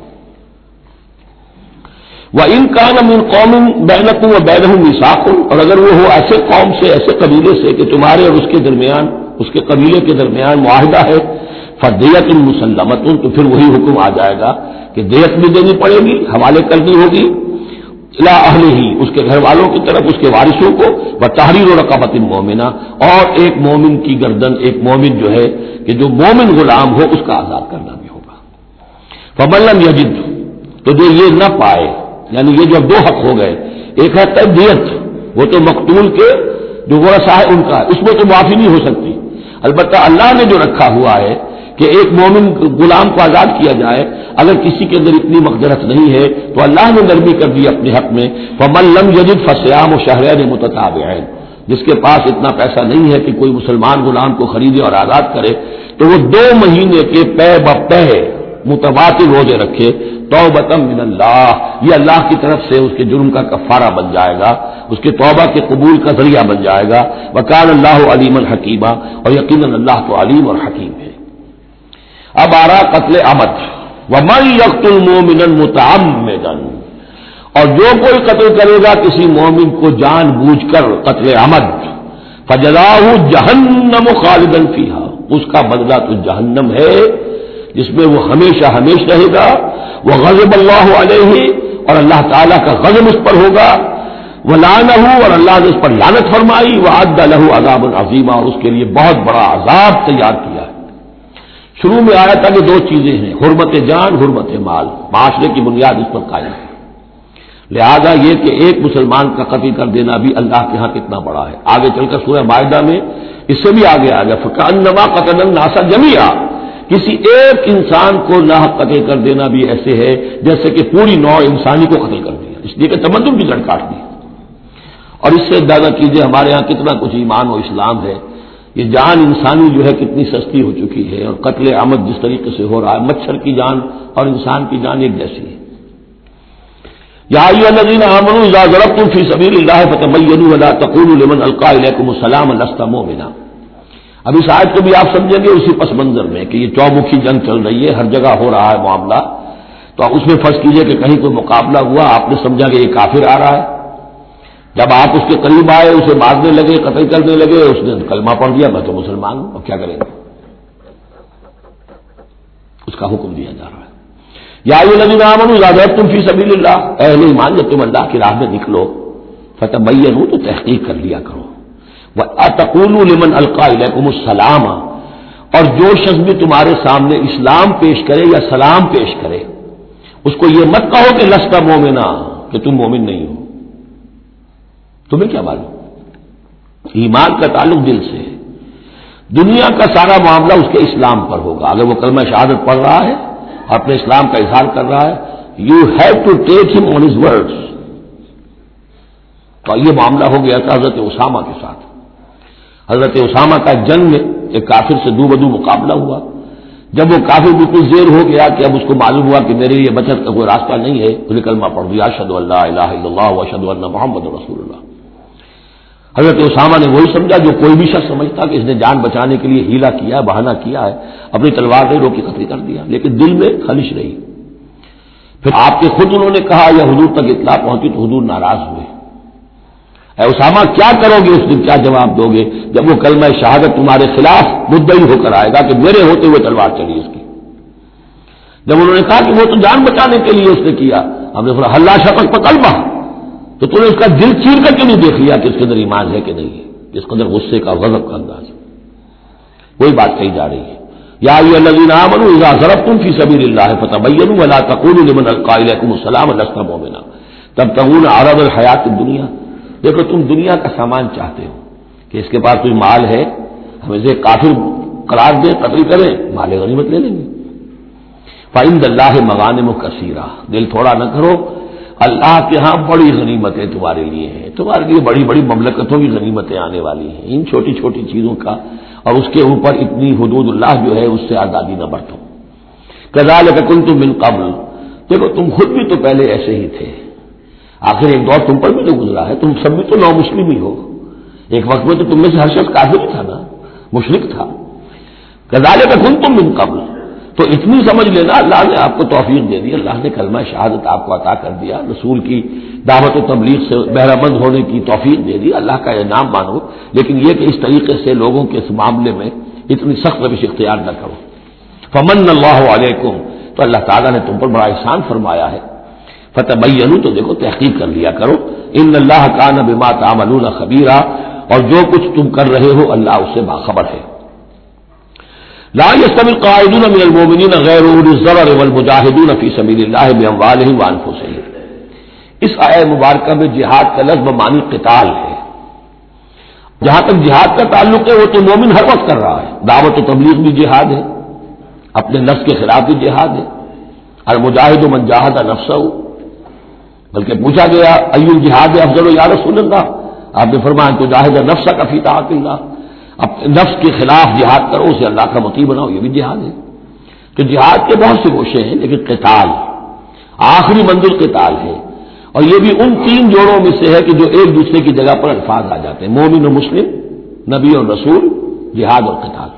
وَإِن كَانَ مِن قَوْمٍ بَيْنَكُمْ وَبَيْنَهُم مِيثَاقٌ، اور اگر وہ ہو ایسے قوم سے، ایسے قبیلے سے کہ تمہارے اور اس کے درمیان، اس کے قبیلے کے درمیان معاہدہ ہے، فَدِيَةٌ مُسَلَّمَةٌ، تو پھر وہی حکم آ جائے گا کہ دیت بھی دینی پڑے گی، حوالے کرنی ہوگی، الی اہلہ، اس کے گھر والوں کی طرف، اس کے وارثوں کو، وتحریر رقبۃ مومنہ، اور ایک مومن کی گردن، ایک مومن جو ہے کہ جو مومن غلام ہو اس کا آزاد کرنا بھی ہوگا۔ فمن لم یجد، تو جو یہ نہ پائے، یعنی یہ جو دو حق ہو گئے، ایک ہے دیت، وہ تو مقتول کے جو ورثہ ہے ان کا، اس میں تو معافی نہیں ہو سکتی، البتہ اللہ نے جو رکھا ہوا ہے کہ ایک مومن غلام کو آزاد کیا جائے، اگر کسی کے اندر اتنی مقدرت نہیں ہے تو اللہ نے نرمی کر دی اپنے حق میں، فمن لم یجد فصیام شہرین متتابعین، جس کے پاس اتنا پیسہ نہیں ہے کہ کوئی مسلمان غلام کو خریدے اور آزاد کرے، تو وہ دو مہینے کے پے بپے متواتر روزے رکھے، توبۃ من اللہ، یہ اللہ کی طرف سے اس کے جرم کا کفارہ بن جائے گا، اس کے توبہ کے قبول کا ذریعہ بن جائے گا، وکان اللہ علیما حکیما، اور یقیناً اللہ تو علیم اور حکیم ہے۔ اب آ رہا قتل عمد، ومن یقتل مؤمنا متعمدا، اور جو کوئی قتل کرے گا کسی مومن کو جان بوجھ کر قتل عمد، فجزاؤہ جہنم خالدا فیہا، اس کا بدلہ تو جہنم ہے جس میں وہ ہمیشہ ہمیشہ رہے گا، وغضب اللہ علیہ، اور اللہ تعالیٰ کا غضب اس پر ہوگا، ولعنہ، اور اللہ نے اس پر لعنت فرمائی، وعد لہ عذابا عظیما، اور اس کے لیے بہت بڑا عذاب تیار کیا ہے۔ شروع میں آیا تھا کہ دو چیزیں ہیں، حرمت جان، حرمت مال، معاشرے کی بنیاد اس پر قائم ہے، لہذا یہ کہ ایک مسلمان کا قتل کر دینا بھی اللہ کے ہاں کتنا بڑا ہے۔ آگے چل کر سورہ مائدہ میں اس سے بھی آگے آ گیا، فکأنما قتل الناس جميعا، کسی ایک انسان کو ناحق قتل کر دینا بھی ایسے ہے جیسے کہ پوری نوع انسانی کو قتل کر دیا، اس لیے کہ تمدن کی جڑ کاٹ دی۔ اور اس سے اندازہ کیجیے ہمارے ہاں کتنا کچھ ایمان و اسلام ہے، یہ جان انسانی جو ہے کتنی سستی ہو چکی ہے، اور قتل عمد جس طریقے سے ہو رہا ہے، مچھر کی جان اور انسان کی جان ایک جیسی ہے۔ یا ایھا الذین آمنوا اذا ضربتم فی سبیل اللہ فتبینوا ولا تقولوا لمن القی الیکم السلام لست مؤمنا۔ اب اس آیت کو بھی آپ سمجھیں گے اسی پس منظر میں کہ یہ چومکھی جنگ چل رہی ہے، ہر جگہ ہو رہا ہے معاملہ، تو اس میں فرض کیجئے کہ کہیں کوئی مقابلہ ہوا، آپ نے سمجھا کہ یہ کافر آ رہا ہے، جب آپ اس کے قریب آئے، اسے مارنے لگے، قتل کرنے لگے، اس نے کلمہ پڑھ دیا، میں تو مسلمان ہوں، اب کیا کریں گے؟ اس کا حکم دیا جا رہا ہے، یا ایھا الذین آمنوا اذا ضربتم فی سبیل اللہ، اہل ایمان جب تم اللہ کی راہ میں نکلو، فتبینوا، تو تحقیق کر لیا کرو، وَأَتَقُولُوا لِمَنْ أَلْقَى إِلَيْكُمُ السَّلَامَ، اور جو شخص بھی تمہارے سامنے اسلام پیش کرے یا سلام پیش کرے، اس کو یہ مت کہو کہ لست مومنا، کہ تم مومن نہیں ہو، تمہیں کیا معلوم؟ ایمان کا تعلق دل سے ہے، دنیا کا سارا معاملہ اس کے اسلام پر ہوگا۔ اگر وہ کلمہ شہادت پڑھ رہا ہے اور اپنے اسلام کا اظہار کر رہا ہے، یو ہیو ٹو ٹیک ہم آن ہز ورڈز۔ تو یہ معاملہ ہو گیا تھا حضرت اسامہ کے ساتھ، حضرت اسامہ کا جنگ میں ایک کافر سے دو بدو مقابلہ ہوا، جب وہ کافر بالکل زیر ہو گیا کہ اب اس کو معلوم ہوا کہ میرے لیے بچت کا کوئی راستہ نہیں ہے، اس نے کلمہ پڑھ دیا، اشہد ان لا الہ الا اللہ واشہد ان محمد رسول اللہ۔ حضرت اسامہ نے وہی سمجھا جو کوئی بھی شخص سمجھتا کہ اس نے جان بچانے کے لیے ہیلا کیا ہے، بہانہ کیا ہے، اپنی تلوار سے روکی قتل کر دیا، لیکن دل میں خلش رہی۔ پھر آپ کے خود انہوں نے کہا یا حضور تک اطلاع پہنچی تو حضور ناراض ہوئے، اے اسامہ کیا کرو گے اس دن، کیا جواب دو گے جب وہ کلمہ شہادت تمہارے خلاف مدعی ہو کر آئے گا کہ میرے ہوتے ہوئے تلوار چلی اس کی؟ جب انہوں نے کہا کہ وہ تو جان بچانے کے لیے اس نے کیا، ہم نے فرمایا حلا شفق پکلمہ، تو تم نے اس کا دل چیر کر کے نہیں دیکھ لیا کہ اس کے اندر ایمان ہے کہ نہیں ہے، اس کے اندر غصے کا غضب کا انداز ہے. وہی بات کہی جا رہی ہے، یا ایھا الذین آمنوا اذا ضربتم فی سبیل اللہ فتبینوا ولا تقولوا لمن القى الیکم السلام لست مؤمنا تبتغون عرض الحیات الدنیا. دیکھو تم دنیا کا سامان چاہتے ہو کہ اس کے پاس کوئی مال ہے، ہمیں سے کافر قرار دیں، قتل کریں، مال غنیمت لے لیں گے. فعند اللہ مغانم کثیرہ، دل تھوڑا نہ کرو، اللہ کے ہاں بڑی غنیمتیں تمہارے لیے ہیں، تمہارے لیے بڑی بڑی مملکتوں کی غنیمتیں آنے والی ہیں. ان چھوٹی چھوٹی چیزوں کا اور اس کے اوپر اتنی حدود اللہ جو ہے اس سے آزادی نہ برتو. کذالک کنتم من قبل، دیکھو تم خود بھی تو پہلے ایسے ہی تھے، آخر ایک دور تم پر بھی تو گزرا ہے، تم سب بھی تو نو مسلم ہی ہو. ایک وقت میں تو تم میں سے ہر شخص کافر ہی تھا نا، مشرک تھا. کذالک کنتم من قبل، تو اتنی سمجھ لینا اللہ نے آپ کو توفیق دے دی، اللہ نے کلمہ شہادت آپ کو عطا کر دیا، رسول کی دعوت و تبلیغ سے بہرہ مند ہونے کی توفیق دے دی، اللہ کا انعام مانو. لیکن یہ کہ اس طریقے سے لوگوں کے اس معاملے میں اتنی سخت روش اختیار نہ کرو. فمن اللہ علیکم، تو اللہ تعالیٰ نے تم پر بڑا احسان فرمایا ہے. فتبینوا، تو دیکھو تحقیق کر لیا کرو. ان اللہ کان بما تعملون خبیرا، اور جو کچھ تم کر رہے ہو اللہ اس سے باخبر ہے. لا يستوي القاعدون من المؤمنين غير اولي الضرر والمجاهدون في سبيل الله باموالهم وانفسهم. اس آیہ مبارکہ میں جہاد کا لفظ معنی قتال ہے. جہاں تک جہاد کا تعلق ہے وہ تو مومن ہر وقت کر رہا ہے، دعوت و تبلیغ بھی جہاد ہے، اپنے نفس کے خلاف بھی جہاد ہے. المجاہد من جاہد نفسه، بلکہ پوچھا گیا ای الجہاد افضل یا رسول اللہ، آپ نے فرمایا تو جاہد نفسک فی طاعت اللہ، اپنے نفس کے خلاف جہاد کرو، اسے اللہ کا مطیع بناؤ، یہ بھی جہاد ہے. تو جہاد کے بہت سے گوشے ہیں، لیکن قتال آخری منزل قتال ہے. اور یہ بھی ان تین جوڑوں میں سے ہے کہ جو ایک دوسرے کی جگہ پر الفاظ آ جاتے ہیں، مومن و مسلم، نبی اور رسول، جہاد اور قتال.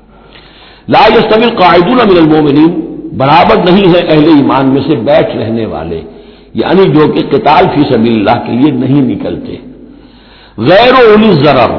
لا يستوي القاعدون من المؤمنین، برابر نہیں ہے اہل ایمان میں سے بیٹھ رہنے والے، یعنی جو کہ قتال فی سبیل اللہ کے لیے نہیں نکلتے. غیر اولی الضرر،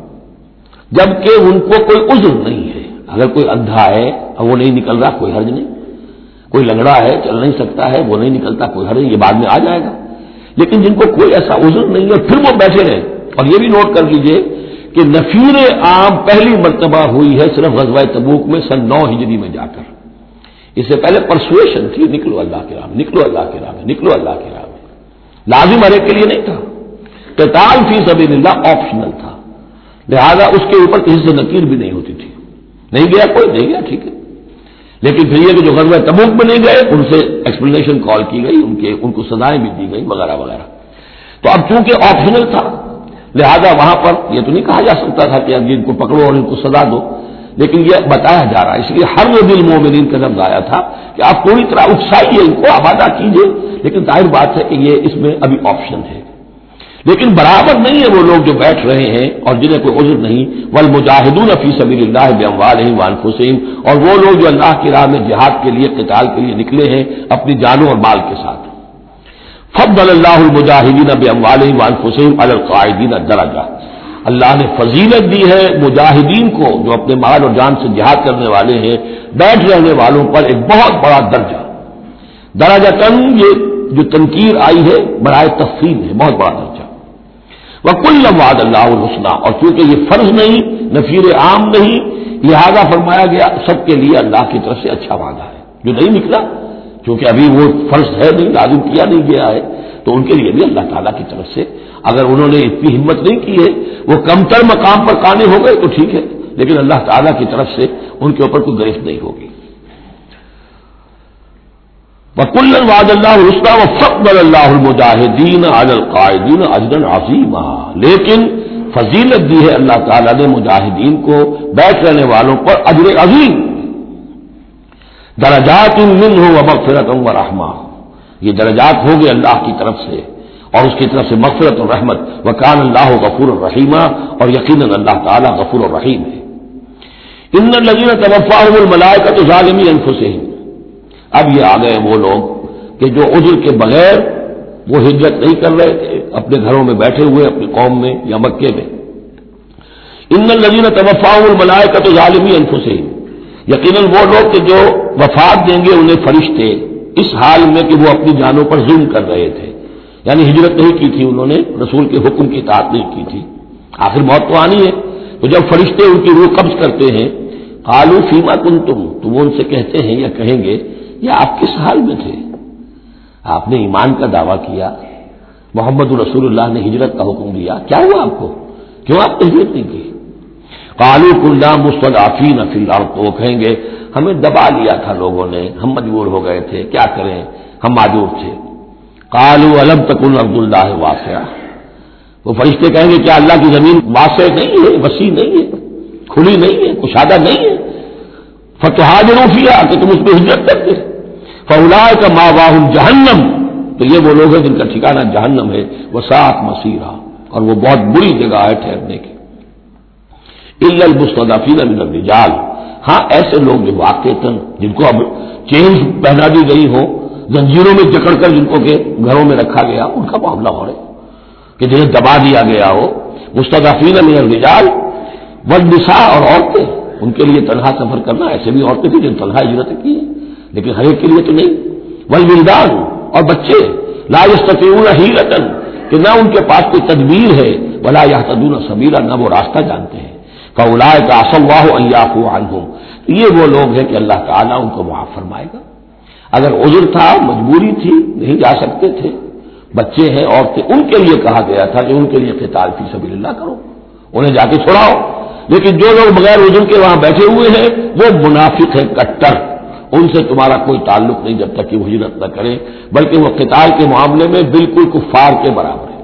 جبکہ ان کو کوئی عذر نہیں ہے. اگر کوئی اندھا ہے اور وہ نہیں نکل رہا کوئی حرج نہیں، کوئی لنگڑا ہے چل نہیں سکتا ہے وہ نہیں نکلتا کوئی حرج نہیں، یہ بعد میں آ جائے گا. لیکن جن کو کوئی ایسا عذر نہیں ہے پھر وہ بیٹھے رہیں. اور یہ بھی نوٹ کر لیجئے کہ نفیر عام پہلی مرتبہ ہوئی ہے صرف غزوہ تبوک میں سن نو ہجری میں جا کر. اس سے پہلے پرسویشن تھی، نکلو اللہ کے راہ میں، نکلو اللہ کے راہ میں، نکلو اللہ کے راہ میں. لازم ہر ایک کے لیے نہیں تھا. قتال فی سبیل اللہ آپشنل تھا، لہذا اس کے اوپر کسی سے نکیر بھی نہیں ہوتی تھی. نہیں گیا کوئی، نہیں گیا ٹھیک ہے. لیکن پھر یہ کہ جو غزوہ تبوک میں نہیں گئے ان سے ایکسپلینیشن کال کی گئی، ان کے ان کو سزائیں بھی دی گئی وغیرہ وغیرہ. تو اب چونکہ آپشنل تھا لہذا وہاں پر یہ تو نہیں کہا جا سکتا تھا کہ اب ان کو پکڑو اور ان کو سزا دو، لیکن یہ بتایا جا رہا ہے. اس لیے ہر دل مومنین کا لفظ آیا تھا کہ آپ پوری طرح اکسائیے، ان کو آبادہ کیجیے. لیکن ظاہر بات ہے کہ یہ اس میں ابھی آپشن ہے. لیکن برابر نہیں ہے وہ لوگ جو بیٹھ رہے ہیں اور جنہیں کوئی عذر نہیں. والمجاہدون فی سبیل اللہ باموالہم وانفسہم، اور وہ لوگ جو اللہ کی راہ میں جہاد کے لیے قتال کے لیے نکلے ہیں اپنی جانوں اور مال کے ساتھ. فضل اللہ المجاہدین باموالہم وانفسہم علی القاعدین درجہ، اللہ نے فضیلت دی ہے مجاہدین کو جو اپنے مال اور جان سے جہاد کرنے والے ہیں، بیٹھ رہنے والوں پر ایک بہت بڑا درجہ. درجہ تن یہ جو تنکیر آئی ہے برائے تفصیل ہے، بہت بڑا درجہ. وَكُلًّ وَعَدَ اللَّهُ الْحُسْنَىٰ، اور چونکہ یہ فرض نہیں، نفیر عام نہیں، لہذا فرمایا گیا سب کے لیے اللہ کی طرف سے اچھا وعدہ ہے. جو نہیں نکلا چونکہ ابھی وہ فرض ہے نہیں، لازم کیا نہیں گیا ہے، تو ان کے لیے بھی اللہ تعالیٰ کی طرف سے اگر انہوں نے اتنی ہمت نہیں کی ہے، وہ کمتر مقام پر قانے ہو گئے تو ٹھیک ہے، لیکن اللہ تعالیٰ کی طرف سے ان کے اوپر کوئی گرفت نہیں ہوگی. وَكُلًّا وَعَدَ اللَّهُ الْحُسْنَىٰ وَفَضَّلَ اللَّهُ الْمُجَاهِدِينَ عَلَى الْقَاعِدِينَ أَجْرًا عَظِيمًا، لیکن فضیلت دی ہے اللہ تعالیٰ نے مجاہدین کو بیٹھ رہنے والوں پر اجر عظیم. درجات منہ ومغفرۃ ورحمہ، یہ درجات ہوں گے اللہ کی طرف سے اور اس کی طرف سے مغفرت اور رحمت. وکان اللہ غفور الرحیم، اور یقیناً اللہ تعالیٰ غفور الرحیم ہے. ان الذین توفاهم الملائکۃ ظالمی انفسہم، اب یہ آ گئے وہ لوگ کہ جو عذر کے بغیر وہ ہجرت نہیں کر رہے تھے، اپنے گھروں میں بیٹھے ہوئے اپنی قوم میں یا مکے میں. ان الذین توفاهم الملائکۃ ظالمی انفسہم، یقیناً وہ لوگ کہ جو وفات دیں گے انہیں فرشتے اس حال میں کہ وہ اپنی جانوں پر ظلم کر رہے تھے. یعنی ہجرت نہیں کی تھی انہوں نے، رسول کے حکم کی اطاعت نہیں کی تھی، آخر موت تو آنی ہے۔ تو جب فرشتے ان کی روح قبض کرتے ہیں، قالوا فیما کنتم، تو وہ ان سے کہتے ہیں یا کہیں گے یہ آپ کس حال میں تھے؟ آپ نے ایمان کا دعویٰ کیا، محمد رسول اللہ نے ہجرت کا حکم دیا، کیا ہوا آپ کو؟ کیوں آپ نے ہجرت نہیں کی؟ قالوا كنا مستضعفين في الارض، تو وہ کہیں گے ہمیں دبا لیا تھا لوگوں نے، ہم مجبور ہو گئے تھے، کیا کریں، ہم معذور تھے۔ قالوا الم تكن ارض الله واسعة، وہ فرشتے کہیں گے کیا اللہ کی زمین واسع نہیں ہے، وسیع نہیں ہے، کھلی نہیں ہے، کشادہ نہیں ہے؟ فتهاجروا فيها، کہ تم اس پہ ہجرت کرتے۔ فاولئک مأواهم جہنم، تو یہ وہ لوگ ہیں جن کا ٹھکانہ جہنم ہے، وساءت مصیرا، اور وہ بہت بری جگہ ہے ٹھہرنے کی۔ الا المستضعفین من الرجال، ہاں ایسے لوگ جو واقعتاً جن کو اب چینز پہنا دی گئی ہو، زنجیروں میں جکڑ کر جن کو کہ گھروں میں رکھا گیا، ان کا معاملہ ہو رہا ہے کہ جنہیں دبا دیا گیا ہو۔ مستضعفین من الرجال والنساء، اور عورتیں، ان کے لیے تنہا سفر کرنا، ایسے بھی عورتیں تھیں جن تنہا ہجرت کی ہے، لیکن ہر ایک کے لیے تو نہیں۔ والولدان، اور بچے، لا یستطیعون حیلۃ، کہ نہ ان کے پاس کوئی تدبیر ہے، ولا یہتدون سبیلا، نہ وہ راستہ جانتے ہیں۔ فاولئک عسى الله ان يعفو عنهم، یہ وہ لوگ ہیں کہ اللہ تعالیٰ ان کو معاف فرمائے گا۔ اگر عذر تھا، مجبوری تھی، نہیں جا سکتے تھے، بچے ہیں، عورتیں، ان کے لیے کہا گیا تھا کہ ان کے لیے قتال فی سبیل اللہ کرو، انہیں جا کے چھڑاؤ۔ لیکن جو لوگ بغیر عذر کے وہاں بیٹھے ہوئے ہیں وہ منافق ہیں کٹر، ان سے تمہارا کوئی تعلق نہیں جب تک کہ وہ ہجرت نہ کرے، بلکہ وہ قتال کے معاملے میں بالکل کفار کے برابر ہے۔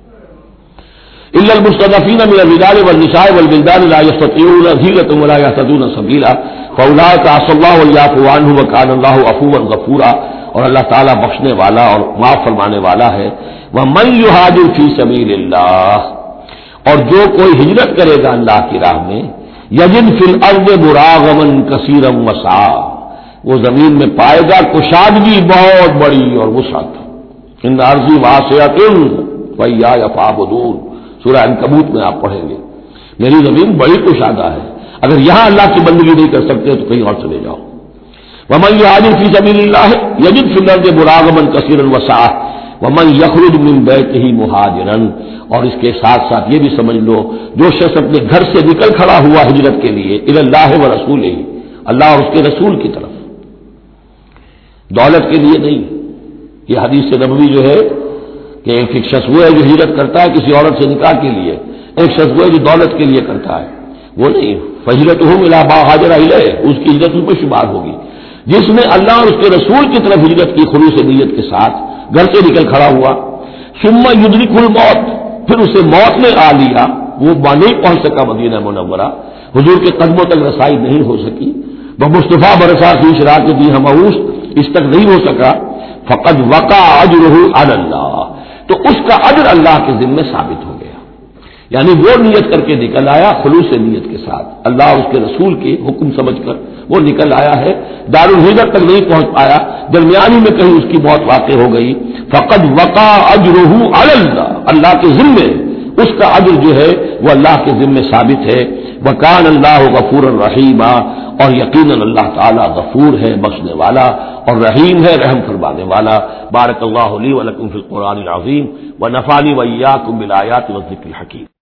الا المستضعفین من الرجال والنساء والولدان لا يستطيعون حيلة ولا يهتدون سبيلا فاولئك عسى الله ان يعفو عنهم وكان الله عفوا غفورا، اور اللہ تعالیٰ بخشنے والا اور معاف فرمانے والا ہے۔ ومن يهاجر في سبيل الله، اور جو کوئی ہجرت کرے گا اللہ کی راہ میں، یجد فی الارض مراغما کثیرا وسعا، وہ زمین میں پائے گا کشادگی بہت بڑی اور وسعت۔ ان ارضی واسعۃ فإیایا فاعبدون، سورہ عنکبوت میں آپ پڑھیں گے، میری زمین بڑی کشادہ ہے، اگر یہاں اللہ کی بندگی نہیں کر سکتے تو کہیں اور چلے جاؤ۔ ومن یہاجر فی سبیل اللہ یجد فی الارض مراغما کثیرا وسعا ومن یخرج من بیتہ مہاجرا، اور اس کے ساتھ ساتھ یہ بھی سمجھ لو جو شخص اپنے گھر سے نکل کھڑا ہوا ہجرت کے لیے الی اللہ ورسولہ، اللہ اور اس کے رسول کی طرف، دولت کے لیے نہیں۔ یہ حدیث نبوی جو ہے کہ ایک شخص وہ ہے جو ہجرت کرتا ہے کسی عورت سے نکاح کے لیے، ایک شخص وہ ہے جو دولت کے لیے کرتا ہے، وہ نہیں۔ فہجرتہم الی ما ہاجر الیہ، اس کی ہجرت ان پر شمار ہوگی۔ جس نے اللہ اور اس کے رسول کی طرف ہجرت کی خلوص نیت کے ساتھ، گھر سے نکل کھڑا ہوا، ثم یدرکہ الموت، پھر اسے موت نے آ لیا، وہ نہیں پہنچ سکا مدینہ منورہ، حضور کے قدموں تک رسائی نہیں ہو سکی، وہ مصطفیٰ برسا کی شراکت دی ہمعوش اس تک نہیں ہو سکا، فقد وقع اجرہ علی اللہ، تو اس کا اجر اللہ کے ذمے ثابت ہو گیا۔ یعنی وہ نیت کر کے نکل آیا خلوص نیت کے ساتھ، اللہ اور اس کے رسول کے حکم سمجھ کر وہ نکل آیا ہے، دارالہجرت تک نہیں پہنچ پایا، درمیانی میں کہیں اس کی موت واقع ہو گئی، فقد وقع اجرہ علی اللہ، اللہ کے ذمے اس کا اجر جو ہے وہ اللہ کے ذمے ثابت ہے۔ وکان اللہ غفور الرحیم، اور یقیناً اللہ تعالی غفور ہے، بخشنے والا، اور رحیم ہے، رحم فرمانے والا۔ بارک اللہ لی ولکم فی القرآن العظیم ونفعنی وإیاکم بالآیات والذکر الحکیم۔